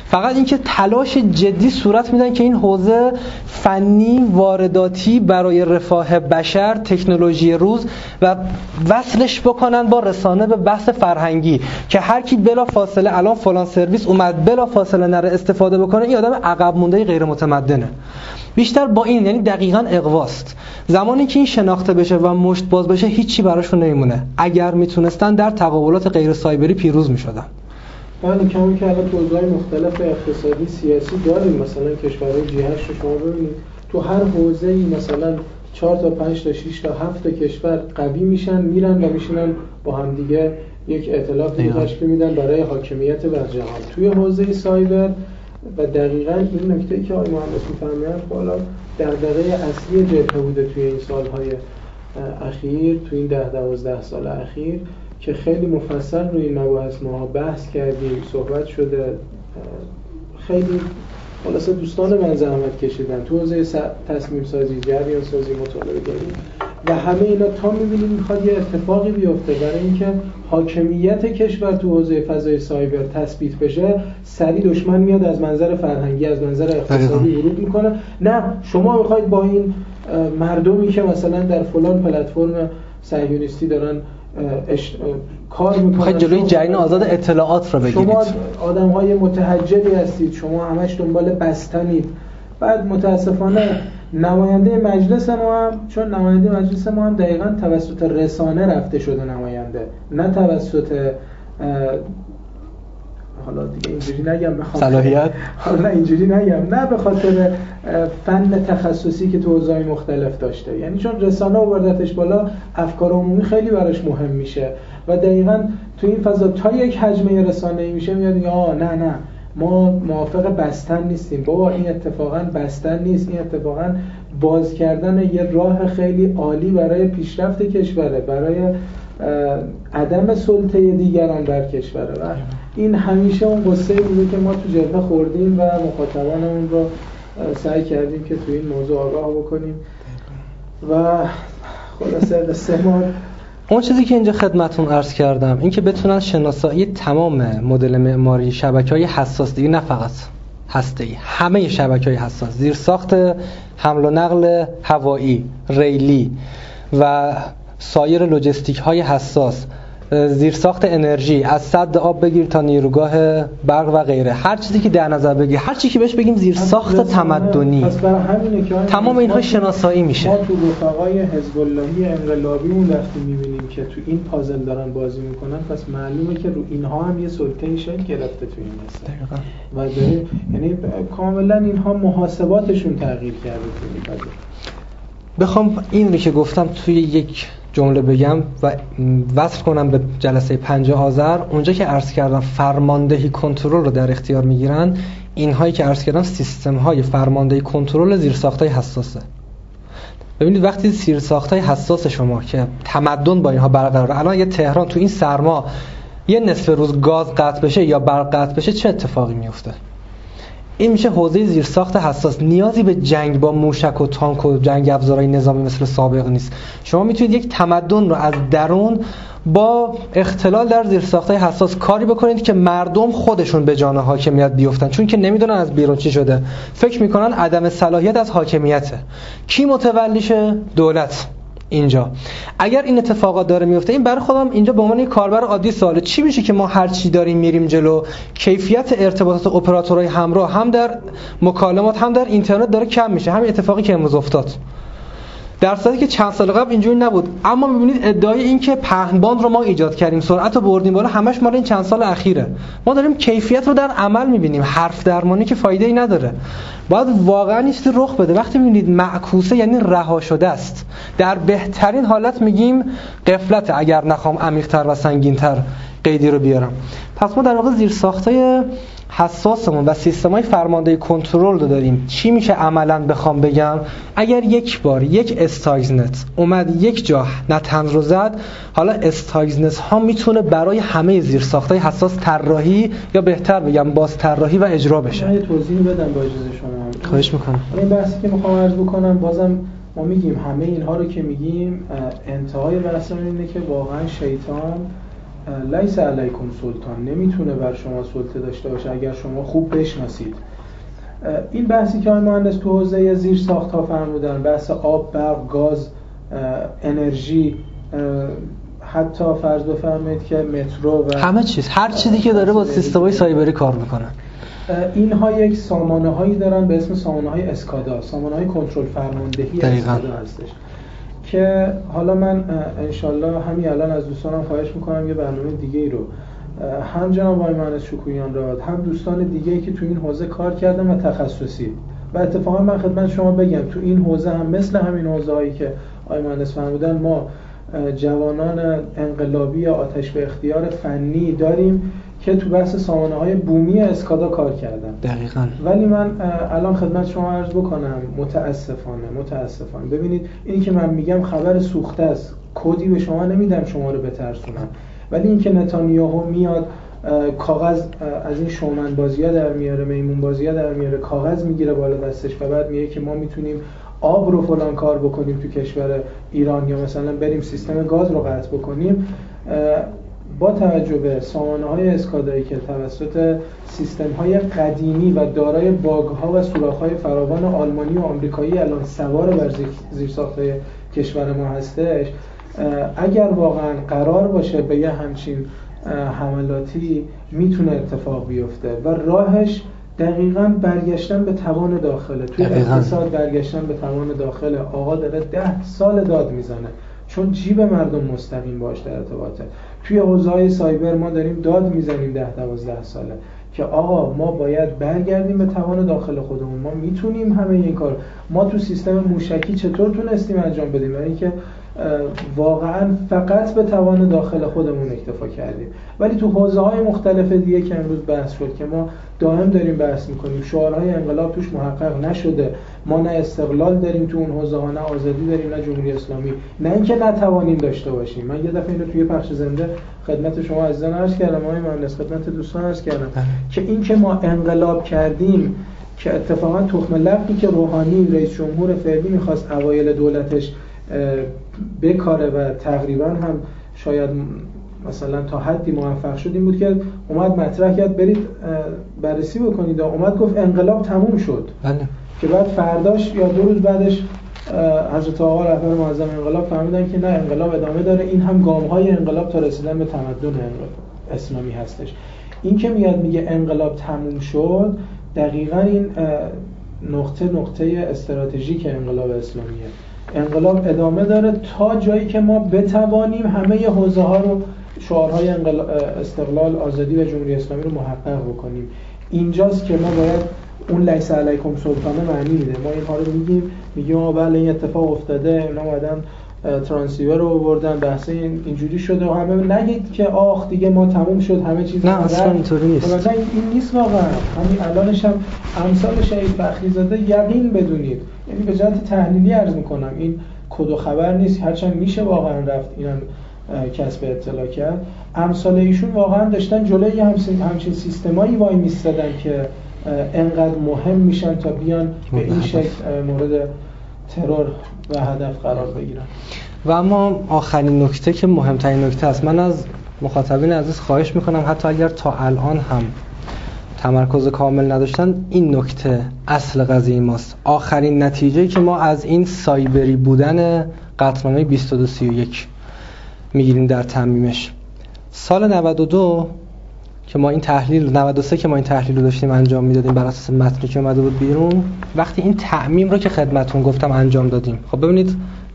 فقط اینکه تلاش جدی صورت میدن که این حوزه فنی وارداتی برای رفاه بشر، تکنولوژی روز و وصلش بکنن با رسانه به بحث فرهنگی که هر کی بلا فاصله الان فلان سرویس اومد بلا فاصله نره استفاده بکنه، این آدم عقب مونده غیر متمدنه. بیشتر با این، یعنی دقیقاً اقواست. زمانی که این شناخته بشه و مشت باز بشه هیچی براشون نمیمونه. اگر میتونستن در تقابلات غیر سایبری پیروز میشدن. بله، کمی که الان توضیحات مختلف اقتصادی سیاسی داریم. مثلا کشورهای جی هشت رو شما ببینید تو هر حوزه‌ای مثلا چهار تا پنج تا شش تا هفت تا کشور قوی میشن، میرن و میشینن با هم دیگه یک ائتلاف تشکیل میدن برای حاکمیت بر جهان. توی حوزه سایبر و دقیقاً این نکته‌ای که آقای مهندس می‌فرمایند بالا دغدغه اصلی جبهه بوده توی این سال‌های اخیر، توی این ده دوازده سال اخیر که خیلی مفصل روی این مباحث ما بحث کردیم، صحبت شده. خیلی خلاصه دوستان من زحمت کشیدن تو حوزه تصمیم سازی، جریان سازی، مطالعه داریم و همه اینا تا می‌بینیم میخواد یه اتفاقی بیفته برای اینکه حاکمیت کشور تو حوزه فضای سایبر تثبیت بشه، سریع دشمن میاد از منظر فرهنگی، از منظر اقتصادی ورود میکنه. نه، شما میخواید با این مردمی که مثلا در فلان پلتفرم صهیونیستی دارن اش... کار میکنن، میخواید جلوی جریان آزاد اطلاعات رو بگیرید. شما آدم‌های متحجری هستید، شما همش دنبال بستنید. بعد متاسفانه نماینده مجلس ما هم، چون نماینده مجلس ما هم دقیقاً توسط رسانه رفته شده نماینده، نه توسط حالا دیگه اینجوری نگم بخاطر صلاحیت، حالا اینجوری نگم، نه به خاطر فن تخصصی که تو حوزه‌های مختلف داشته. یعنی چون رسانه آوردتش بالا، افکار عمومی خیلی براش مهم میشه و دقیقاً تو این فضا تا یک حجمه رسانه‌ای میشه میاد یا نه نه ما موافق بستن نیستیم، بابا این اتفاقاً بستن نیست، این اتفاقاً باز کردن یه راه خیلی عالی برای پیشرفت کشوره، برای عدم سلطه دیگران بر کشوره. و این همیشه اون قصه بوده که ما تو جبهه خوردیم و مخاطبانمون رو سعی کردیم که تو این موضوع آگاه بکنیم و خلاصه قصه ما. اون چیزی که اینجا خدمتون عرض کردم این که بتونن شناسایی تمام مدل معماری شبکه‌های حساس، دیگه نه فقط هسته‌ای، همه شبکه‌های حساس، زیرساخت حمل و نقل هوایی، ریلی و سایر لوجستیک های حساس، زیرساخت انرژی، از سد آب بگیر تا نیروگاه برق و غیره، هر چیزی که در نظر بگیر، هر چی که بهش بگیم زیرساخت تمدنی، پس برای همینه که تمام اینها شناسایی میشه. ما تو رفقای حزب اللهی انقلابیمون وقتی میبینیم که تو این پازل دارن بازی میکنن، پس معلومه که رو اینها هم یه سلطه‌ای شکل گرفته تو این مسئله و داریم، یعنی کاملا اینها محاسباتشون تغییر کرده تو این پازل. بخوام این رو که گفتم توی یک جمله بگم و وصل کنم به جلسه پنجاه آذر، اونجا که عرض کردم فرماندهی کنترل رو در اختیار میگیرن، اینهایی که عرض کردم سیستم های فرماندهی کنترل زیرساخت‌های حساسه. ببینید وقتی زیرساخت‌های حساس شما که تمدن با اینها برقراره، الان یه تهران تو این سرما یه نصف روز گاز قطع بشه یا برق قطع بشه چه اتفاقی میفته؟ این میشه حوزه زیرساخت حساس. نیازی به جنگ با موشک و تانک و جنگ افزارهای نظامی مثل سابق نیست. شما میتونید یک تمدن رو از درون با اختلال در زیرساخت‌های حساس کاری بکنید که مردم خودشون به جان حاکمیت بیفتن، چون که نمیدونن از بیرون چی شده، فکر میکنن عدم صلاحیت از حاکمیته. کی متولیشه؟ دولت. اینجا اگر این اتفاقات داره میفته، این برای خودم اینجا به عنوان یک کاربر عادی سواله، چی میشه که ما هر چی داریم میریم جلو، کیفیت ارتباطات اپراتورهای همراه هم در مکالمات هم در اینترنت داره کم میشه. همین اتفاقی که امروز افتاد، در صورتی که چند سال قبل اینجوری نبود. اما میبینید ادعای این که پهنباند رو ما ایجاد کردیم، سرعت رو بردیم بالا، همش مال این چند سال اخیره. ما داریم کیفیت رو در عمل میبینیم، حرف درمانی که فایده ای نداره. باید واقعا این چیزی رخ بده. وقتی میبینید معکوسه یعنی رها شده است. در بهترین حالت میگیم غفلت، اگر نخوام عمیق‌تر و سنگین‌تر قیدی رو بیارم. پس ما در واقع زیرساخت‌های حساسمون و سیستم‌های فرماندهی کنترل رو داریم. چی میشه عملاً بخوام بگم؟ اگر یک بار یک استاگزنت اومد یک جا نتن رو زد، حالا استاگزنت ها میتونه برای همه زیرساخت‌های حساس طراحی یا بهتر بگم باز طراحی و اجرا بشه. من یه توضیح بدم با اجازه شما. خواهش میکنم. این بحثی که میخوام عرض بکنم، بازم ما میگیم همه اینها رو که میگیم انتهای بحثمون اینه که واقعا شیطان لیس علیکم سلطان، نمیتونه بر شما سلطه داشته باشه اگر شما خوب بشناسید. این بحثی که آقای مهندس تو حوزه زیر ساخت‌ها فرمودن، بحث آب، برق، گاز، انرژی، حتی فرض بفرمایید که مترو و همه چیز، هر چیزی که داره با سیستم‌های سایبری کار میکنه، اینها یک سامانه هایی دارن به اسم سامانه های اسکادا، سامانه های کنترل فرماندهی اسکادا هستش که حالا من انشالله همین الان از دوستانم خواهش میکنم یه برنامه دیگه ای رو هم جناب آقای مهندس شکویان را هم دوستان دیگه ای که تو این حوزه کار کردن و تخصصی، و اتفاقا من خدمت شما بگم تو این حوزه هم مثل همین حوزه هایی که آقای مهندس فرمودن ما جوانان انقلابی آتش به اختیار فنی داریم که تو بحث سامانه های بومی اسکادا کار کردن. دقیقاً. ولی من الان خدمت شما عرض بکنم متاسفانه متاسفانه ببینید اینی که من میگم خبر سوخته است، کدی به شما نمیدم شما رو بترسونم، ولی این که نتانیاهو میاد کاغذ از این شومن بازی‌ها در میاره، میمون بازی‌ها در میاره، کاغذ میگیره بالا دستش و بعد میگه که ما میتونیم آب رو فلان کار بکنیم تو کشور ایران، یا مثلا بریم سیستم گاز رو قطع بکنیم، با توجه به سامانه‌های اسکادایی که توسط سیستم‌های قدیمی و دارای باگ‌ها و سوراخ‌های فراوان آلمانی و آمریکایی الان سوار بر زیرساخت‌های کشور ما هستش، اگر واقعا قرار باشه به یه همچین حملاتی میتونه اتفاق بیفته و راهش دقیقاً برگشتن به توان داخله. توی اقتصاد برگشتن به توان داخله. آقا داره ده سال داد میزنه چون جیب مردم مستقیم باش در ارتباطه. توی حوزه‌های سایبر ما داریم داد میزنیم ده دوازده ساله که آقا ما باید برگردیم به توان داخل خودمون، ما میتونیم همه این کار. ما تو سیستم موشکی چطور تونستیم انجام بدیم؟ یعنی که واقعا فقط به توان داخل خودمون اکتفا کردیم. ولی تو حوزه‌های مختلف دیگه که امروز بحث شد که ما دائم داریم بحث می‌کنیم، شعارهای انقلاب توش محقق نشده، ما نه استقلال داریم تو اون حوزه‌ها، نه آزادی داریم، نه جمهوری اسلامی، نه اینکه نتوانیم داشته باشیم. من یه دفعه اینو توی پخش زنده خدمت شما عزیزان عرض کردم، آقای مهندس خدمت دوستان عرض کردم که این که ما انقلاب کردیم که اتفاقا تخم لقی که روحانی رئیس جمهور فعلی می‌خواست اوایل دولتش بکاره و تقریبا هم شاید مثلا تا حدی موفق شد این بود که اومد مطرح کرد برید بررسی بکنید، اومد گفت انقلاب تموم شد. بله. که بعد فرداش یا دو روز بعدش حضرت آقا رهبر معظم انقلاب فهمیدن که نه، انقلاب ادامه داره، این هم گام‌های انقلاب تا رسیدن به تمدن اسلامی هستش. این که میاد میگه انقلاب تموم شد، دقیقاً این نقطه نقطه استراتژیک انقلاب اسلامیه. انقلاب ادامه داره تا جایی که ما بتوانیم همه حوزه ها رو، شعارهای استقلال، آزادی و جمهوری اسلامی رو محقق بکنیم. اینجاست که ما باید اون لیس علیکم سلطانه معنی میده. ما اینها رو میگیم میگیم آ بله این اتفاق افتاده، اینا اومدن ترانسیور رو آوردن، بحث این اینجوری شده و همه نگید که آخ دیگه ما تموم شد همه چیز. نه اصلا اینطوری نیست. مثلا این نیست واقعا. همین الانش هم امثال شهید فخری زاده یقین بدونید، یعنی به جهت تحلیلی عرض میکنم، این کد و خبر نیست، هرچند میشه واقعا رفت اینم کسب اطلاع کرد. امثال ایشون واقعا داشتن جلوی همچین همچین سیستمایی وای میستادن که انقدر مهم میشن تا بیان به این شکل مورد ترور و هدف قرار بگیرن. و اما آخرین نکته که مهمترین نکته است، من از مخاطبین عزیز خواهش میکنم حتی اگر تا الان هم تمرکز کامل نداشتن، این نکته اصل قضیه ماست. آخرین نتیجه‌ای که ما از این سایبری بودن قطعنامه بیست و دو سی و یک میگیریم در تعمیمش، سال نود و دو که ما این تحلیل، نود و سه که ما این تحلیل رو داشتیم انجام میدادیم بر اساس متنی که اومده بود بیرون، وقتی این تعمیم رو که خدمتتون گفتم انجام دادیم، خب ببینید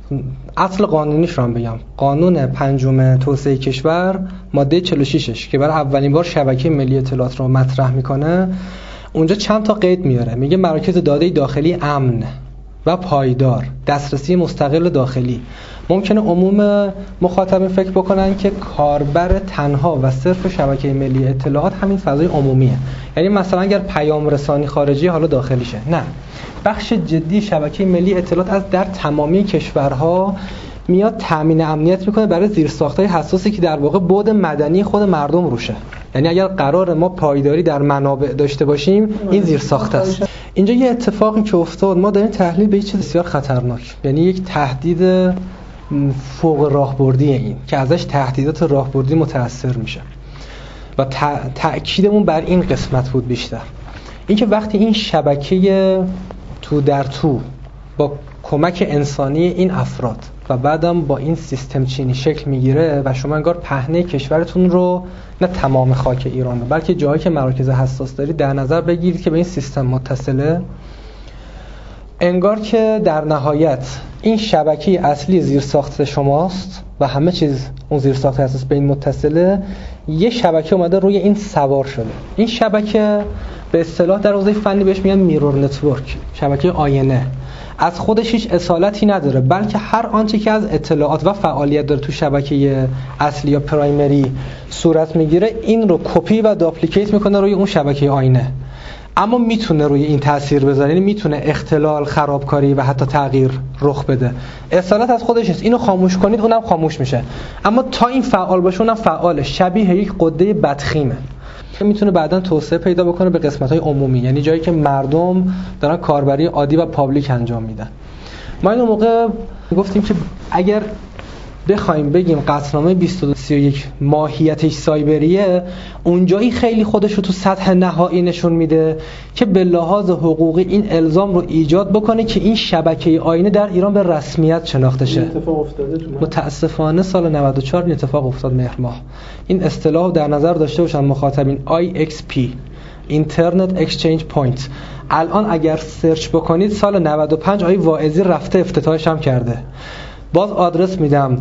اصل قانونیش رو هم بگم، قانون پنجم توسعه کشور ماده چهل و شش که برای اولین بار شبکه ملی اطلاعات رو مطرح میکنه، اونجا چند تا قید میاره. میگه مراکز داده داخلی امن و پایدار، دسترسی مستقل داخلی. ممکنه عموم مخاطبین فکر بکنن که کاربر تنها و صرف شبکه ملی اطلاعات همین فضای عمومیه، یعنی مثلا اگر پیام رسانی خارجی حالا داخلیشه. نه، بخش جدی شبکه ملی اطلاعات از در تمامی کشورها میاد تامین امنیت میکنه برای زیرساخت‌های حساسی که در واقع بعد مدنی خود مردم روشه. یعنی اگر قرار ما پایداری در منابع داشته باشیم، این زیرساخت است. اینجا یه اتفاقی که افتاد، ما داریم تحلیل به یه چیز بسیار خطرناک، یعنی یک تهدید فوق راهبردی این که ازش تهدیدات راهبردی متأثر میشه و تأکیدمون بر این قسمت بود بیشتر. اینکه وقتی این شبکه تو در تو با کمک انسانی این افراد و بعدم با این سیستم چینی شکل میگیره و شما انگار پهنه کشورتون رو، نه تمام خاک ایران رو، بلکه جایی که مراکز حساس دارید در نظر بگیرید که به این سیستم متصله، انگار که در نهایت این شبکه اصلی زیرساخت شماست و همه چیز اون زیرساخت اساس به این متصله، یه شبکه اومده روی این سوار شده. این شبکه به اصطلاح در حوزه فنی بهش میگن میرور نتورک، شبکه آینه. از خودش هیچ اصالتی نداره، بلکه هر آنچه که از اطلاعات و فعالیت داره تو شبکه اصلی یا پرایمری صورت میگیره، این رو کپی و داپلیکیت میکنه روی اون شبکه آینه. اما میتونه روی این تاثیر بذاره، یعنی میتونه اختلال، خرابکاری و حتی تغییر رخ بده. اصالت از خودش نیست، اینو خاموش کنید اونم خاموش میشه. اما تا این فعال باشه اونم فعاله، شبیه یک قده بدخیمه. میتونه بعداً توسعه پیدا بکنه به قسمت‌های عمومی، یعنی جایی که مردم دارن کاربری عادی و پابلیک انجام میدن. ما این موقع گفتیم که اگر بخوایم بگیم قطعنامه بیست و دو سی و یک ماهیتش سایبریه، اونجایی خیلی خودش رو تو سطح نهایی نشون میده که به لحاظ حقوقی این الزام رو ایجاد بکنه که این شبکه آینه در ایران به رسمیت شناخته شه. اتفاق افتاده تو متاسفانه سال نود و چهار این اتفاق افتاد مهر ماه. این اصطلاح در نظر داشته باشن مخاطبین آی اکس پی اینترنت اکسچنج پوینت. الان اگر سرچ بکنید سال نود و پنج آقای واعظی رفته افتتاحش هم کرده. باز آدرس میدم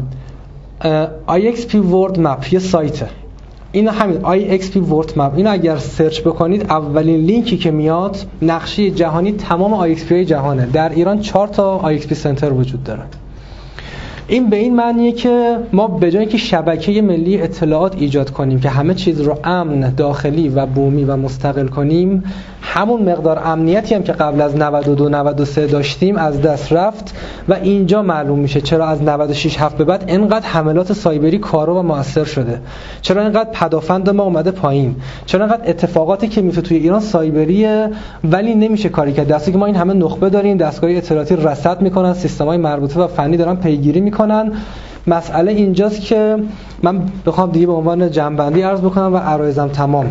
آی اکس پی World Map، یه سایته. این همین آی اکس پی World Map، اینو اگر سرچ بکنید اولین لینکی که میاد نقشه جهانی تمام آی اکس پی جهانه. در ایران چهار تا آی اکس پی سنتر وجود داره. این به این معنیه که ما به جای اینکه شبکه ملی اطلاعات ایجاد کنیم که همه چیز رو امن، داخلی و بومی و مستقل کنیم، همون مقدار امنیتی هم که قبل از نود و دو نود و سه داشتیم از دست رفت و اینجا معلوم میشه چرا از نود و شش هفت به بعد اینقدر حملات سایبری کارو و موثر شده، چرا اینقدر پدافند ما اومده پایین، چرا اینقدر اتفاقاتی که میفته توی ایران سایبریه ولی نمیشه کاری کرد. درسته که ما این همه نخبه داریم، دستگاه اطلاعاتی رصد میکنن، سیستم‌های مربوطه و فنی دارن پیگیری میکنن. مسئله اینجاست که من بخوام دیگه به عنوان جنبندی عرض بکنم و عرایزم تمام.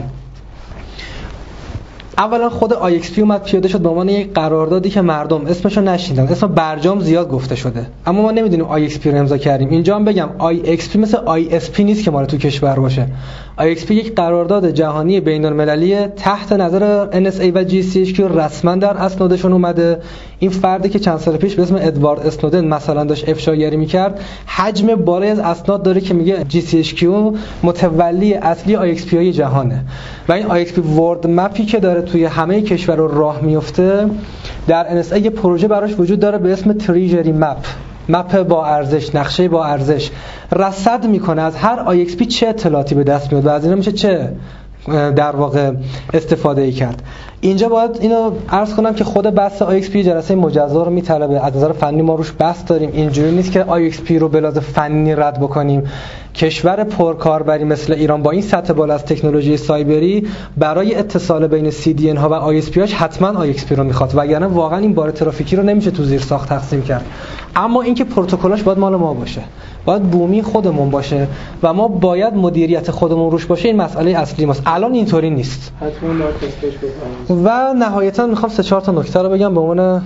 اولا خود آی اکس پی اومد پیاده شد به عنوان یک قراردادی که مردم اسمشو نشنیدن. اسم برجام زیاد گفته شده اما ما نمیدونیم آی اکس پی رو امضا کردیم. اینجا هم بگم آی اکس پی مثل آی اس پی نیست که مال تو کشور باشه. آی اکس پی یک قرارداد جهانی بین‌المللی تحت نظر ان اس ای و جی سی اچ کیو رسما در اسنادشون اومده. این فردی که چند سال پیش به اسم ادوارد اسنودن مثلا داشت افشاگری میکرد، حجم بالای از اسناد داره که میگه جی سی اچ کیو متولی اصلی آی اکس پی های جهانه و این آی اکس پی ورلد مپی که داره توی همه کشورها راه میفته، در ان اس ای یه پروژه براش وجود داره به اسم تریژری مپ، مپ با ارزش، نقشه با ارزش. رصد میکنه از هر آی اکس پی چه اطلاعاتی به دست میاد و از اینا میشه چه در واقع استفاده ای کرد. اینجا باید اینو عرض کنم که خود بحث آی اکس پی جلسه مجزا رو میطلبه. از نظر فنی ما روش بحث داریم. اینجوری نیست که آی اکس پی رو به لحاظ فنی رد بکنیم. کشور پرکاربری مثل ایران با این سطح بالا از تکنولوژی سایبری برای اتصال بین سی دی ان ها و آی اس پی هاش حتما آی اکس پی رو میخواد، وگرنه واقعا این بار ترافیکی رو نمیشه تو زیر ساخت تقسیم کرد. اما اینکه پروتکلاش باید مال ما باشه، باید بومی خودمون باشه و ما باید مدیریت خودمون روش باشه. این مسئله اصلی ماست. الان اینطوری نیست. حتما باید تستش بکنیم. و نهایتا میخوام سه چهار تا نکته رو بگم به عنوان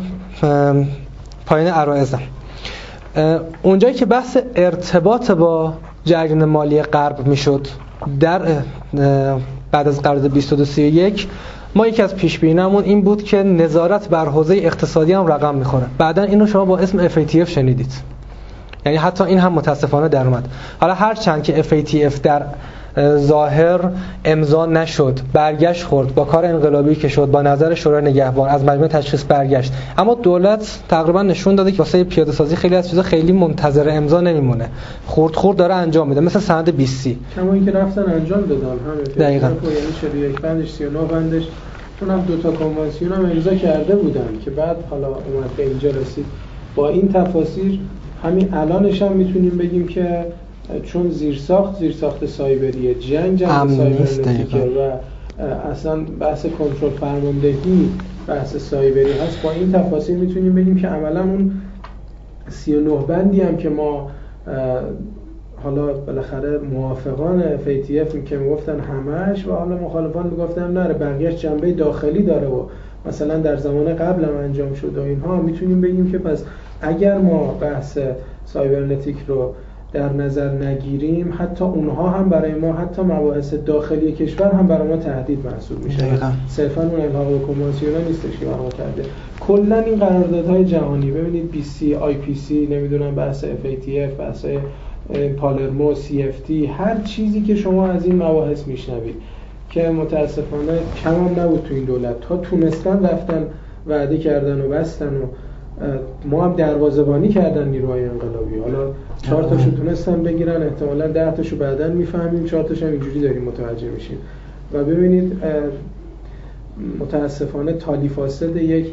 پایان عرایزم. اونجایی که بحث ارتباط با جریان مالی غرب میشد در بعد از قرارداد بیست و دو سی و یک، ما یکی از پیش بینی‌هامون این بود که نظارت بر حوزه اقتصادی هم رقم میخوره. بعدن اینو شما با اسم اف ای تی اف شنیدید، یعنی حتی این هم متاسفانه در اومد. حالا هر چند که اف ای تی اف در ظاهر امضا نشد، برگشت خورد با کار انقلابی که شد، با نظر شورای نگهبان از مجمع تشخیص برگشت، اما دولت تقریبا نشون داده که واسه پیاده سازی خیلی از چیزا خیلی منتظر امضا نمیمونه، خورد خورد داره انجام میده، مثل سند بیست سی. کما اینکه رفتن انجام دادن همین دقیقاً، یعنی چهل و یک بندش سی و نه بندش اونم دو تا کنوانسیون هم امضا کرده بودن که بعد حالا اومد به اینجا رسید. با این تفاصیل همین الانش هم میتونیم بگیم که چون زیرساخت زیرساخت سایبریه، جنگ جنگ سایبرنتیکه و اصلا بحث کنترل فرماندهی بحث سایبری هست، با این تفاصیل میتونیم بگیم که عملا اون سی و نه بندی هم که ما حالا بالاخره موافقان اف ای تی اف که میگفتن همش و حالا مخالفان میگفتن نره بقیه‌اش جنبه داخلی داره و مثلا در زمان قبل هم انجام شد و اینها، میتونیم بگیم که پس اگر ما بحث سایبرنتیک رو در نظر نگیریم، حتی اونها هم برای ما، حتی مباحث داخلی کشور هم برای ما تهدید محسوب میشه. صرفا اون الحاق کنوانسیونال نیستش که برای ما تهدید. کلا این قراردادهای جهانی ببینید بی سی، آی پی سی، نمیدونم بحث اف ای تی اف، بحث پالرمو، سی اف تی، هر چیزی که شما از این مباحث میشنوید که متاسفانه کم هم نبود تو این دولت، تا تونستن رفتن وعده کردن و بستن و ما هم دروازه‌بانی کردن نیروهای انقلابی. حالا چهار تاشو تونستن بگیرن، احتمالاً ده تاشو بعداً میفهمیم، چهار تاش هم اینجوری داریم متوجه میشیم. و ببینید متاسفانه تالی فاسد یک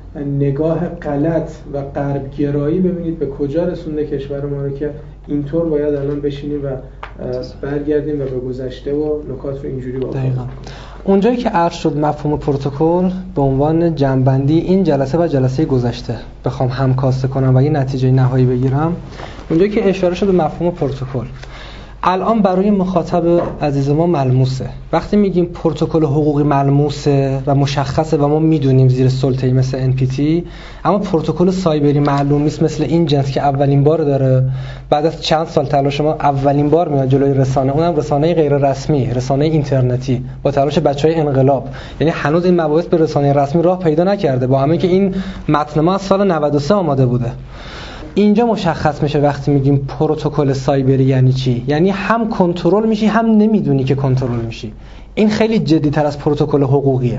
نگاه غلط و غربگرایی ببینید به کجا رسونده کشور ما رو که اینطور باید الان بشینیم و برگردیم و به گذشته و نکات رو اینجوری واکنیم. دقیقاً اونجایی که عرض شد مفهوم پروتکل به عنوان جنبندی این جلسه و جلسه گذشته بخوام همکاسته کنم و یه نتیجه نهایی بگیرم، اونجایی که اشاره شد به مفهوم پروتکل الان برای مخاطب عزیز ما ملموسه. وقتی میگیم پروتکل حقوقی ملموسه و مشخصه و ما میدونیم زیر سلطه‌ای مثل ان پی تی، اما پروتکل سایبری معلوم نیست مثل این جنس که اولین بار داره بعد از چند سال تلاش ما اولین بار میاد جلوی رسانه، اونم رسانه غیر رسمی، رسانه اینترنتی با تلاش بچهای انقلاب. یعنی هنوز این مباحث به رسانه رسمی راه پیدا نکرده، با همه که این متن ما از سال نود و سه آماده بوده. اینجا مشخص میشه وقتی میگیم پروتکل سایبری یعنی چی. یعنی هم کنترل میشی هم نمیدونی که کنترل میشی. این خیلی جدی‌تر از پروتکل حقوقیه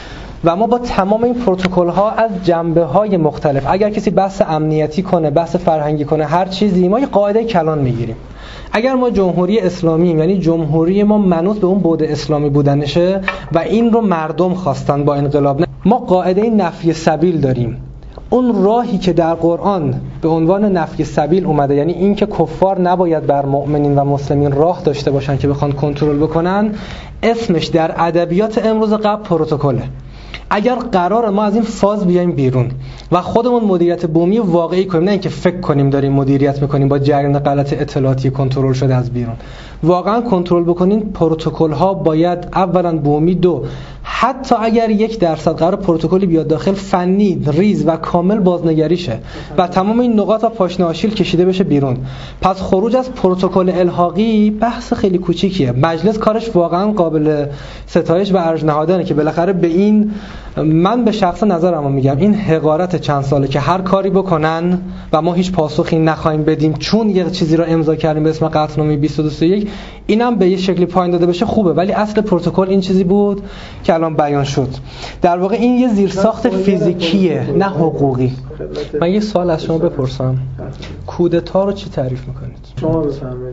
و ما با تمام این پروتکل ها از جنبه های مختلف، اگر کسی بحث امنیتی کنه، بحث فرهنگی کنه، هر چیزی، ما یه قاعده کلان میگیریم. اگر ما جمهوری اسلامی، یعنی جمهوری ما منوط به اون بعد اسلامی بودنشه و این رو مردم خواستن با انقلاب، ما قاعده نفی سبیل داریم. اون راهی که در قرآن به عنوان نفی سبیل اومده، یعنی این که کفار نباید بر مؤمنین و مسلمین راه داشته باشن که بخوان کنترل بکنن، اسمش در ادبیات امروز قبل پروتکله. اگر قرار ما از این فاز بیایم بیرون و خودمون مدیریت بومی واقعی کنیم، نه اینکه فکر کنیم داریم مدیریت میکنیم با جریان غلط اطلاعاتی کنترل شده از بیرون، واقعا کنترل بکنین، پروتکل ها باید اولا بومی، دو حتی اگر یک درصد قرار پروتکلی بیاد داخل، فنی، ریز و کامل بازنگری شه و تمام این نقاط و پاشنه آشیل کشیده بشه بیرون. پس خروج از پروتکل الحاقی بحث خیلی کوچیکیه. مجلس کارش واقعا قابل ستایش و ارج نهادنه که بالاخره به این، من به شخص نظرم میگم، این حقارت چند ساله که هر کاری بکنن و ما هیچ پاسخی نخواهیم بدیم چون یه چیزی رو امضا کردیم به اسم قطعنامه بیست و دو سی و یک، اینم به یه شکلی پایین داده بشه خوبه، ولی اصل پروتکل این چیزی بود که الان بیان شد. در واقع این یه زیرساخت فیزیکیه نه حقوقی. من یه سوال از شما بپرسم، کودتا رو چی تعریف میکنید؟ شما بفرمایید.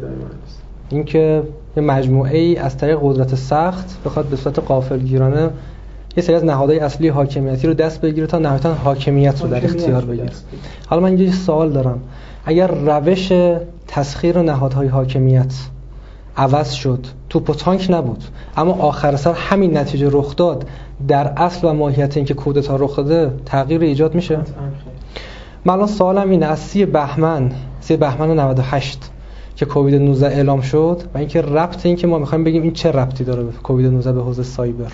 این که یه مجموعه ای از طریق قدرت سخت بخواد به صورت غافلگیرانه یه سری از نهادهای اصلی حاکمیتی رو دست بگیره تا نهایتاً حاکمیت رو در اختیار بگیره. حالا من یه سوال دارم، اگر روش تسخیر نهادهای حاکمیت عوض شد، توپ و تانک نبود، اما آخر سر همین نتیجه رخ داد، در اصل و ماهیت این که کودتا رخ داده تغییر ایجاد میشه؟ من الان سوالم اینه، از سی بهمن سی بهمن نود و هشت که کووید نوزده اعلام شد و اینکه ربط این که ما میخوایم بگیم این چه ربطی داره به کووید نوزده به حوزه سایبر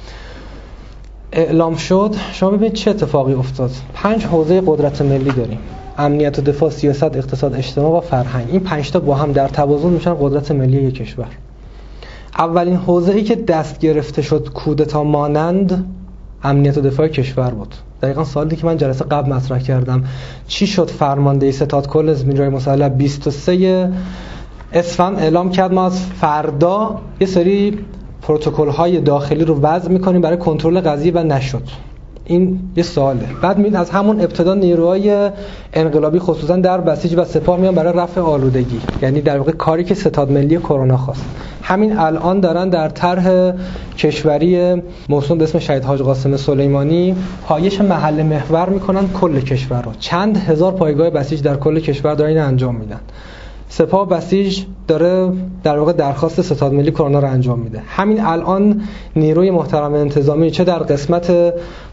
اعلام شد، شما ببینید چه اتفاقی افتاد. پنج حوزه قدرت ملی داریم: امنیت و دفاع، سیاست، اقتصاد، اجتماع و فرهنگ. این پنج تا با هم در توازن میشن قدرت ملی یک کشور. اولین حوزه‌ای که دست گرفته شد کودتا مانند امنیت و دفاع کشور بود. دقیقاً سوالی که من جلسه قبل مطرح کردم، چی شد فرمانده ستاد کل نیروهای مسلح بیست و سه اسفند اعلام کرد ما از فردا یه سری پروتکل‌های داخلی رو وضع می‌کنیم برای کنترل قضیه و نشد. این یه سواله. بعد میاد از همون ابتدا نیروهای انقلابی خصوصا در بسیج و سپاه میان برای رفع آلودگی، یعنی در واقع کاری که ستاد ملی کرونا خواست. همین الان دارن در طرح کشوری موسوم به اسم شهید حاج قاسم سلیمانی پایش محل محور میکنن کل کشور رو. چند هزار پایگاه بسیج در کل کشور دارن انجام میدن. سپاه بسیج داره در واقع درخواست ستاد ملی کرونا رو انجام میده. همین الان نیروی محترم انتظامی چه در قسمت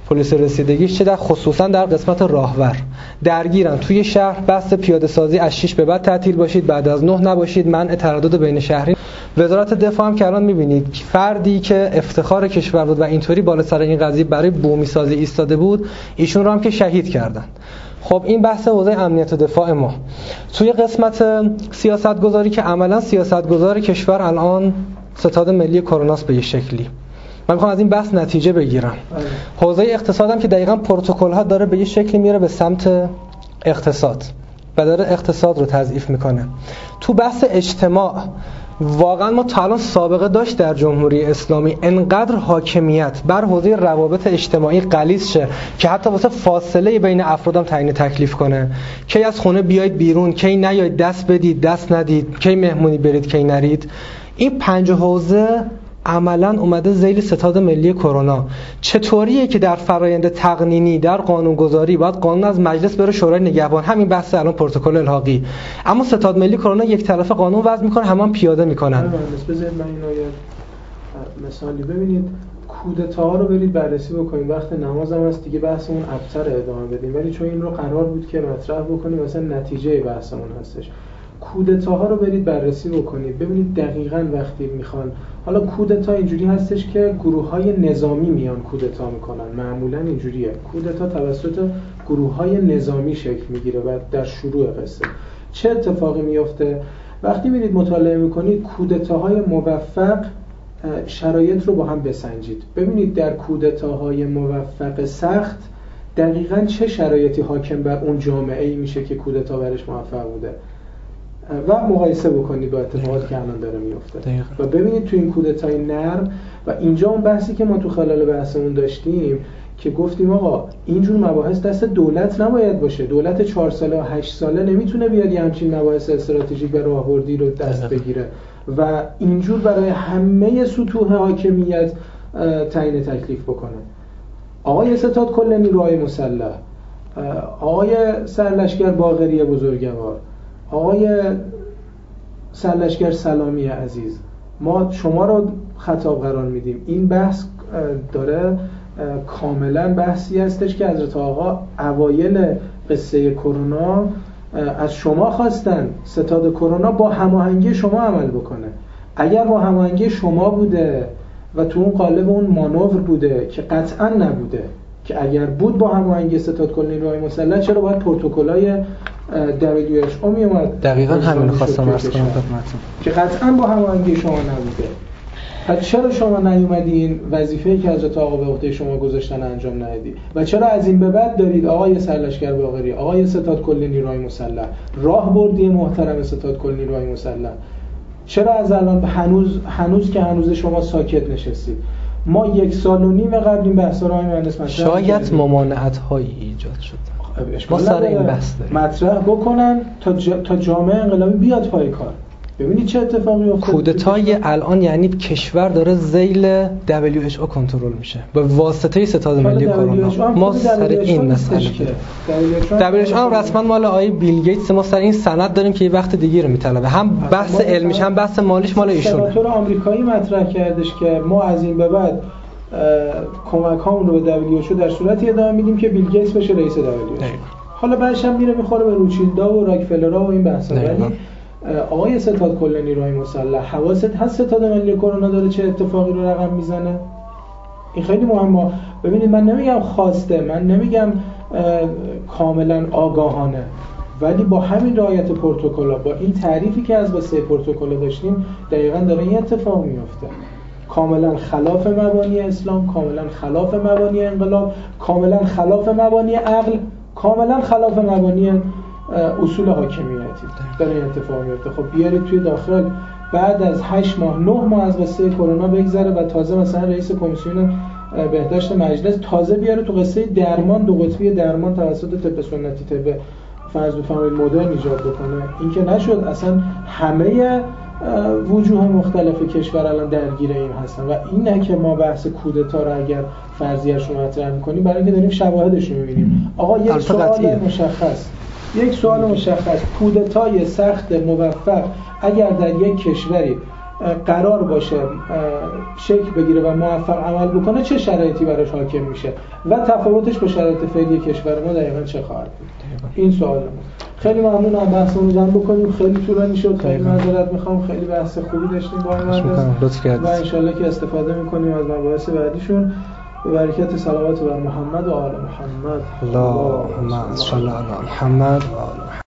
پلیس رسیدگیش چه در خصوصا در قسمت راهور درگیرن توی شهر. بحث پیاده سازی از شش به بعد تعطیل باشید، بعد از نه نباشید، منع تردد بین شهری. وزارت دفاع هم که الان می‌بینید فردی که افتخار کشور بود و اینطوری بالا سر این قضیه برای بومی سازی ایستاده بود، ایشون رو هم که شهید کردن. خب این بحث حوزه امنیت و دفاع ما. توی قسمت سیاست گذاری که عملا سیاست گذار کشور الان ستاد ملی کروناست به یه شکلی. من میخوام از این بحث نتیجه بگیرم. حوزه اقتصادم که دقیقاً پروتکل ها داره به یه شکلی میره به سمت اقتصاد و داره اقتصاد رو تضعیف میکنه. تو بحث اجتماع واقعا ما تا الان سابقه داشت در جمهوری اسلامی انقدر حاکمیت بر حوزه روابط اجتماعی غلیظ شه که حتی واسه فاصله بین افرادم تعیین تکلیف کنه، کی از خونه بیاید بیرون، کی نیاید دست بدید دست ندید، کی مهمونی برید کی نرید. این پنج حوزه عملاً اومده ذیل ستاد ملی کرونا. چطوریه که در فرایند تقنینی در قانونگذاری باید قانون از مجلس بره شورای نگهبان، همین بحث الان پروتکل الحاقی، اما ستاد ملی کرونا یک طرفه قانون وضع میکنه، همون پیاده میکنن. بذارید من اینو یه مثالی ببینید، کودتا رو برید بررسی بکنید. وقت نماز هم هست دیگه بحثمون ابتر ادامه بدیم، ولی چون این رو قرار بود که مطرح بکنیم مثلا نتیجه بحثمون هستش. کودتاها رو برید بررسی بکنید ببینید دقیقاً وقتی میخوان، حالا کودتا اینجوری هستش که گروه‌های نظامی میان کودتا میکنن، معمولاً اینجوریه. کودتا توسط گروه‌های نظامی شکل میگیره و در شروع قصه چه اتفاقی میفته؟ وقتی میرید مطالعه میکنید کودتاهای موفق، شرایط رو با هم بسنجید ببینید در کودتاهای موفق سخت دقیقاً چه شرایطی حاکم بر اون جامعه‌ای میشه که کودتا برش موفق بوده و مقایسه بکنید با اتفاقاتی که الان داره میفته و ببینید تو این کودتای نرم. و اینجا اون بحثی که ما تو خلال بحثمون داشتیم که گفتیم آقا اینجور مباحث دست دولت نباید باشه، دولت چهار ساله و هشت ساله نمیتونه بیاد یه همچین مباحث استراتژیک به راهبردی رو دست بگیره و اینجور برای همه سطوح حاکمیت تعیین تکلیف بکنه. آقای ستاد کل نیروهای مسلح، آقای سرلشکر باقری بزرگوار، آقای سرلشکر سلامی عزیز، ما شما رو خطاب قرار میدیم. این بحث داره کاملا بحثی هستش که حضرت آقا اوایل قصه کرونا از شما خواستن ستاد کرونا با هماهنگی شما عمل بکنه. اگر با هماهنگی شما بوده و تو اون قالب اون مانور بوده که قطعا نبوده، که اگر بود با هماهنگی ستاد کل نیروهای مسلح چرا باید پروتکل‌های دبلیو اچ او می اومد؟ دقیقاً همین خواستم عرض کنم خدمتتون که قطعاً با هماهنگی شما نبوده. پس چرا شما نیومدین وظیفه‌ای که حضرت آقا به عهده شما گذاشتن انجام ندید؟ و چرا از این به بعد دارید آقای سرلشکر باقری، آقای ستاد کل نیروهای مسلح، راه بردی محترم ستاد کل نیروهای مسلح، چرا از الان هنوز هنوز که هنوز شما ساکت نشستید؟ ما یک سال و نیم قبل این بحثا رو مهندس مطرح شاید ممانعت‌هایی ایجاد شد. ما سر این بحث داریم مطرح بکنن تا جا... تا جامعه انقلابی بیاد پای کار. ببینید چه اتفاقی افتاد. کودتای الان یعنی کشور داره ذیل دبلیو اچ او کنترل میشه به واسطه ستاد ملی کرونا. ما سر این مسئله دبلیو اچ او رسما مال آقای بیل گیتس، ما سر این سند داریم که یه وقت دیگه رو میطلبه، هم بحث علمیش هم بحث مالیش مال ایشونه. سناتور آمریکایی مطرح کردش که ما از این به بعد کمک هامون رو به دبلیو اچ او در صورتی ادامه میدیم که بیل گیتس بشه رئیس دبلیو اچ او. حالا بعدش هم میره میخوره به روچیلدا و راکفلرها و این بحثا. ولی آقای ستاد کل نیروهای مسلح حواست هست ستاد ملی کرونا داره چه اتفاقی رو رقم میزنه؟ این خیلی مهمه. ببینید من نمیگم خواسته، من نمیگم کاملا آگاهانه، ولی با همین رعایت پروتکل‌ها، با این تعریفی که از واسه پروتکل داشتیم دقیقاً داره این اتفاق میفته. کاملا خلاف مبانی اسلام، کاملا خلاف مبانی انقلاب، کاملا خلاف مبانی عقل، کاملا خلاف مبانی اصول حاکمیتی داره این اتفاق میفته. خب بیارید توی داخل بعد از هشت ماه نه ماه از قصه کرونا بگذره و تازه مثلا رئیس کمیسیون بهداشت مجلس تازه بیاره تو قصه درمان، دو قطبی درمان توسط طب سنتی طب فرض بفرمایید مدرن ایجاد بکنه. این که نشد، اصلا همه وجوه مختلف کشور الان درگیر این هستن و اینه که ما بحث کودتا رو اگر فرضیه‌اش رو مطرح می‌کنیم برای اینکه داریم شواهدش رو می‌بینیم. آقا یک سوال مشخص یک سوال مشخص کودتای سخت موفق اگر در یک کشوری قرار باشه شکل بگیره و موفق عمل بکنه چه شرایطی براش حاکم میشه و تفاوتش با شرایط فعلی کشور ما دقیقاً چه خواهد بود. این سوالمون. خیلی ممنونم. بحثمون رو جمع بکنیم. خیلی طولانی شد. خیلی معذرت میخوام. خیلی بحث خوبی داشتیم با این مدرس و انشالله که استفاده میکنیم از مباحث بعدیشون. به برکت صلوات بر محمد و آل محمد. اللهم صل علی محمد و آل محمد.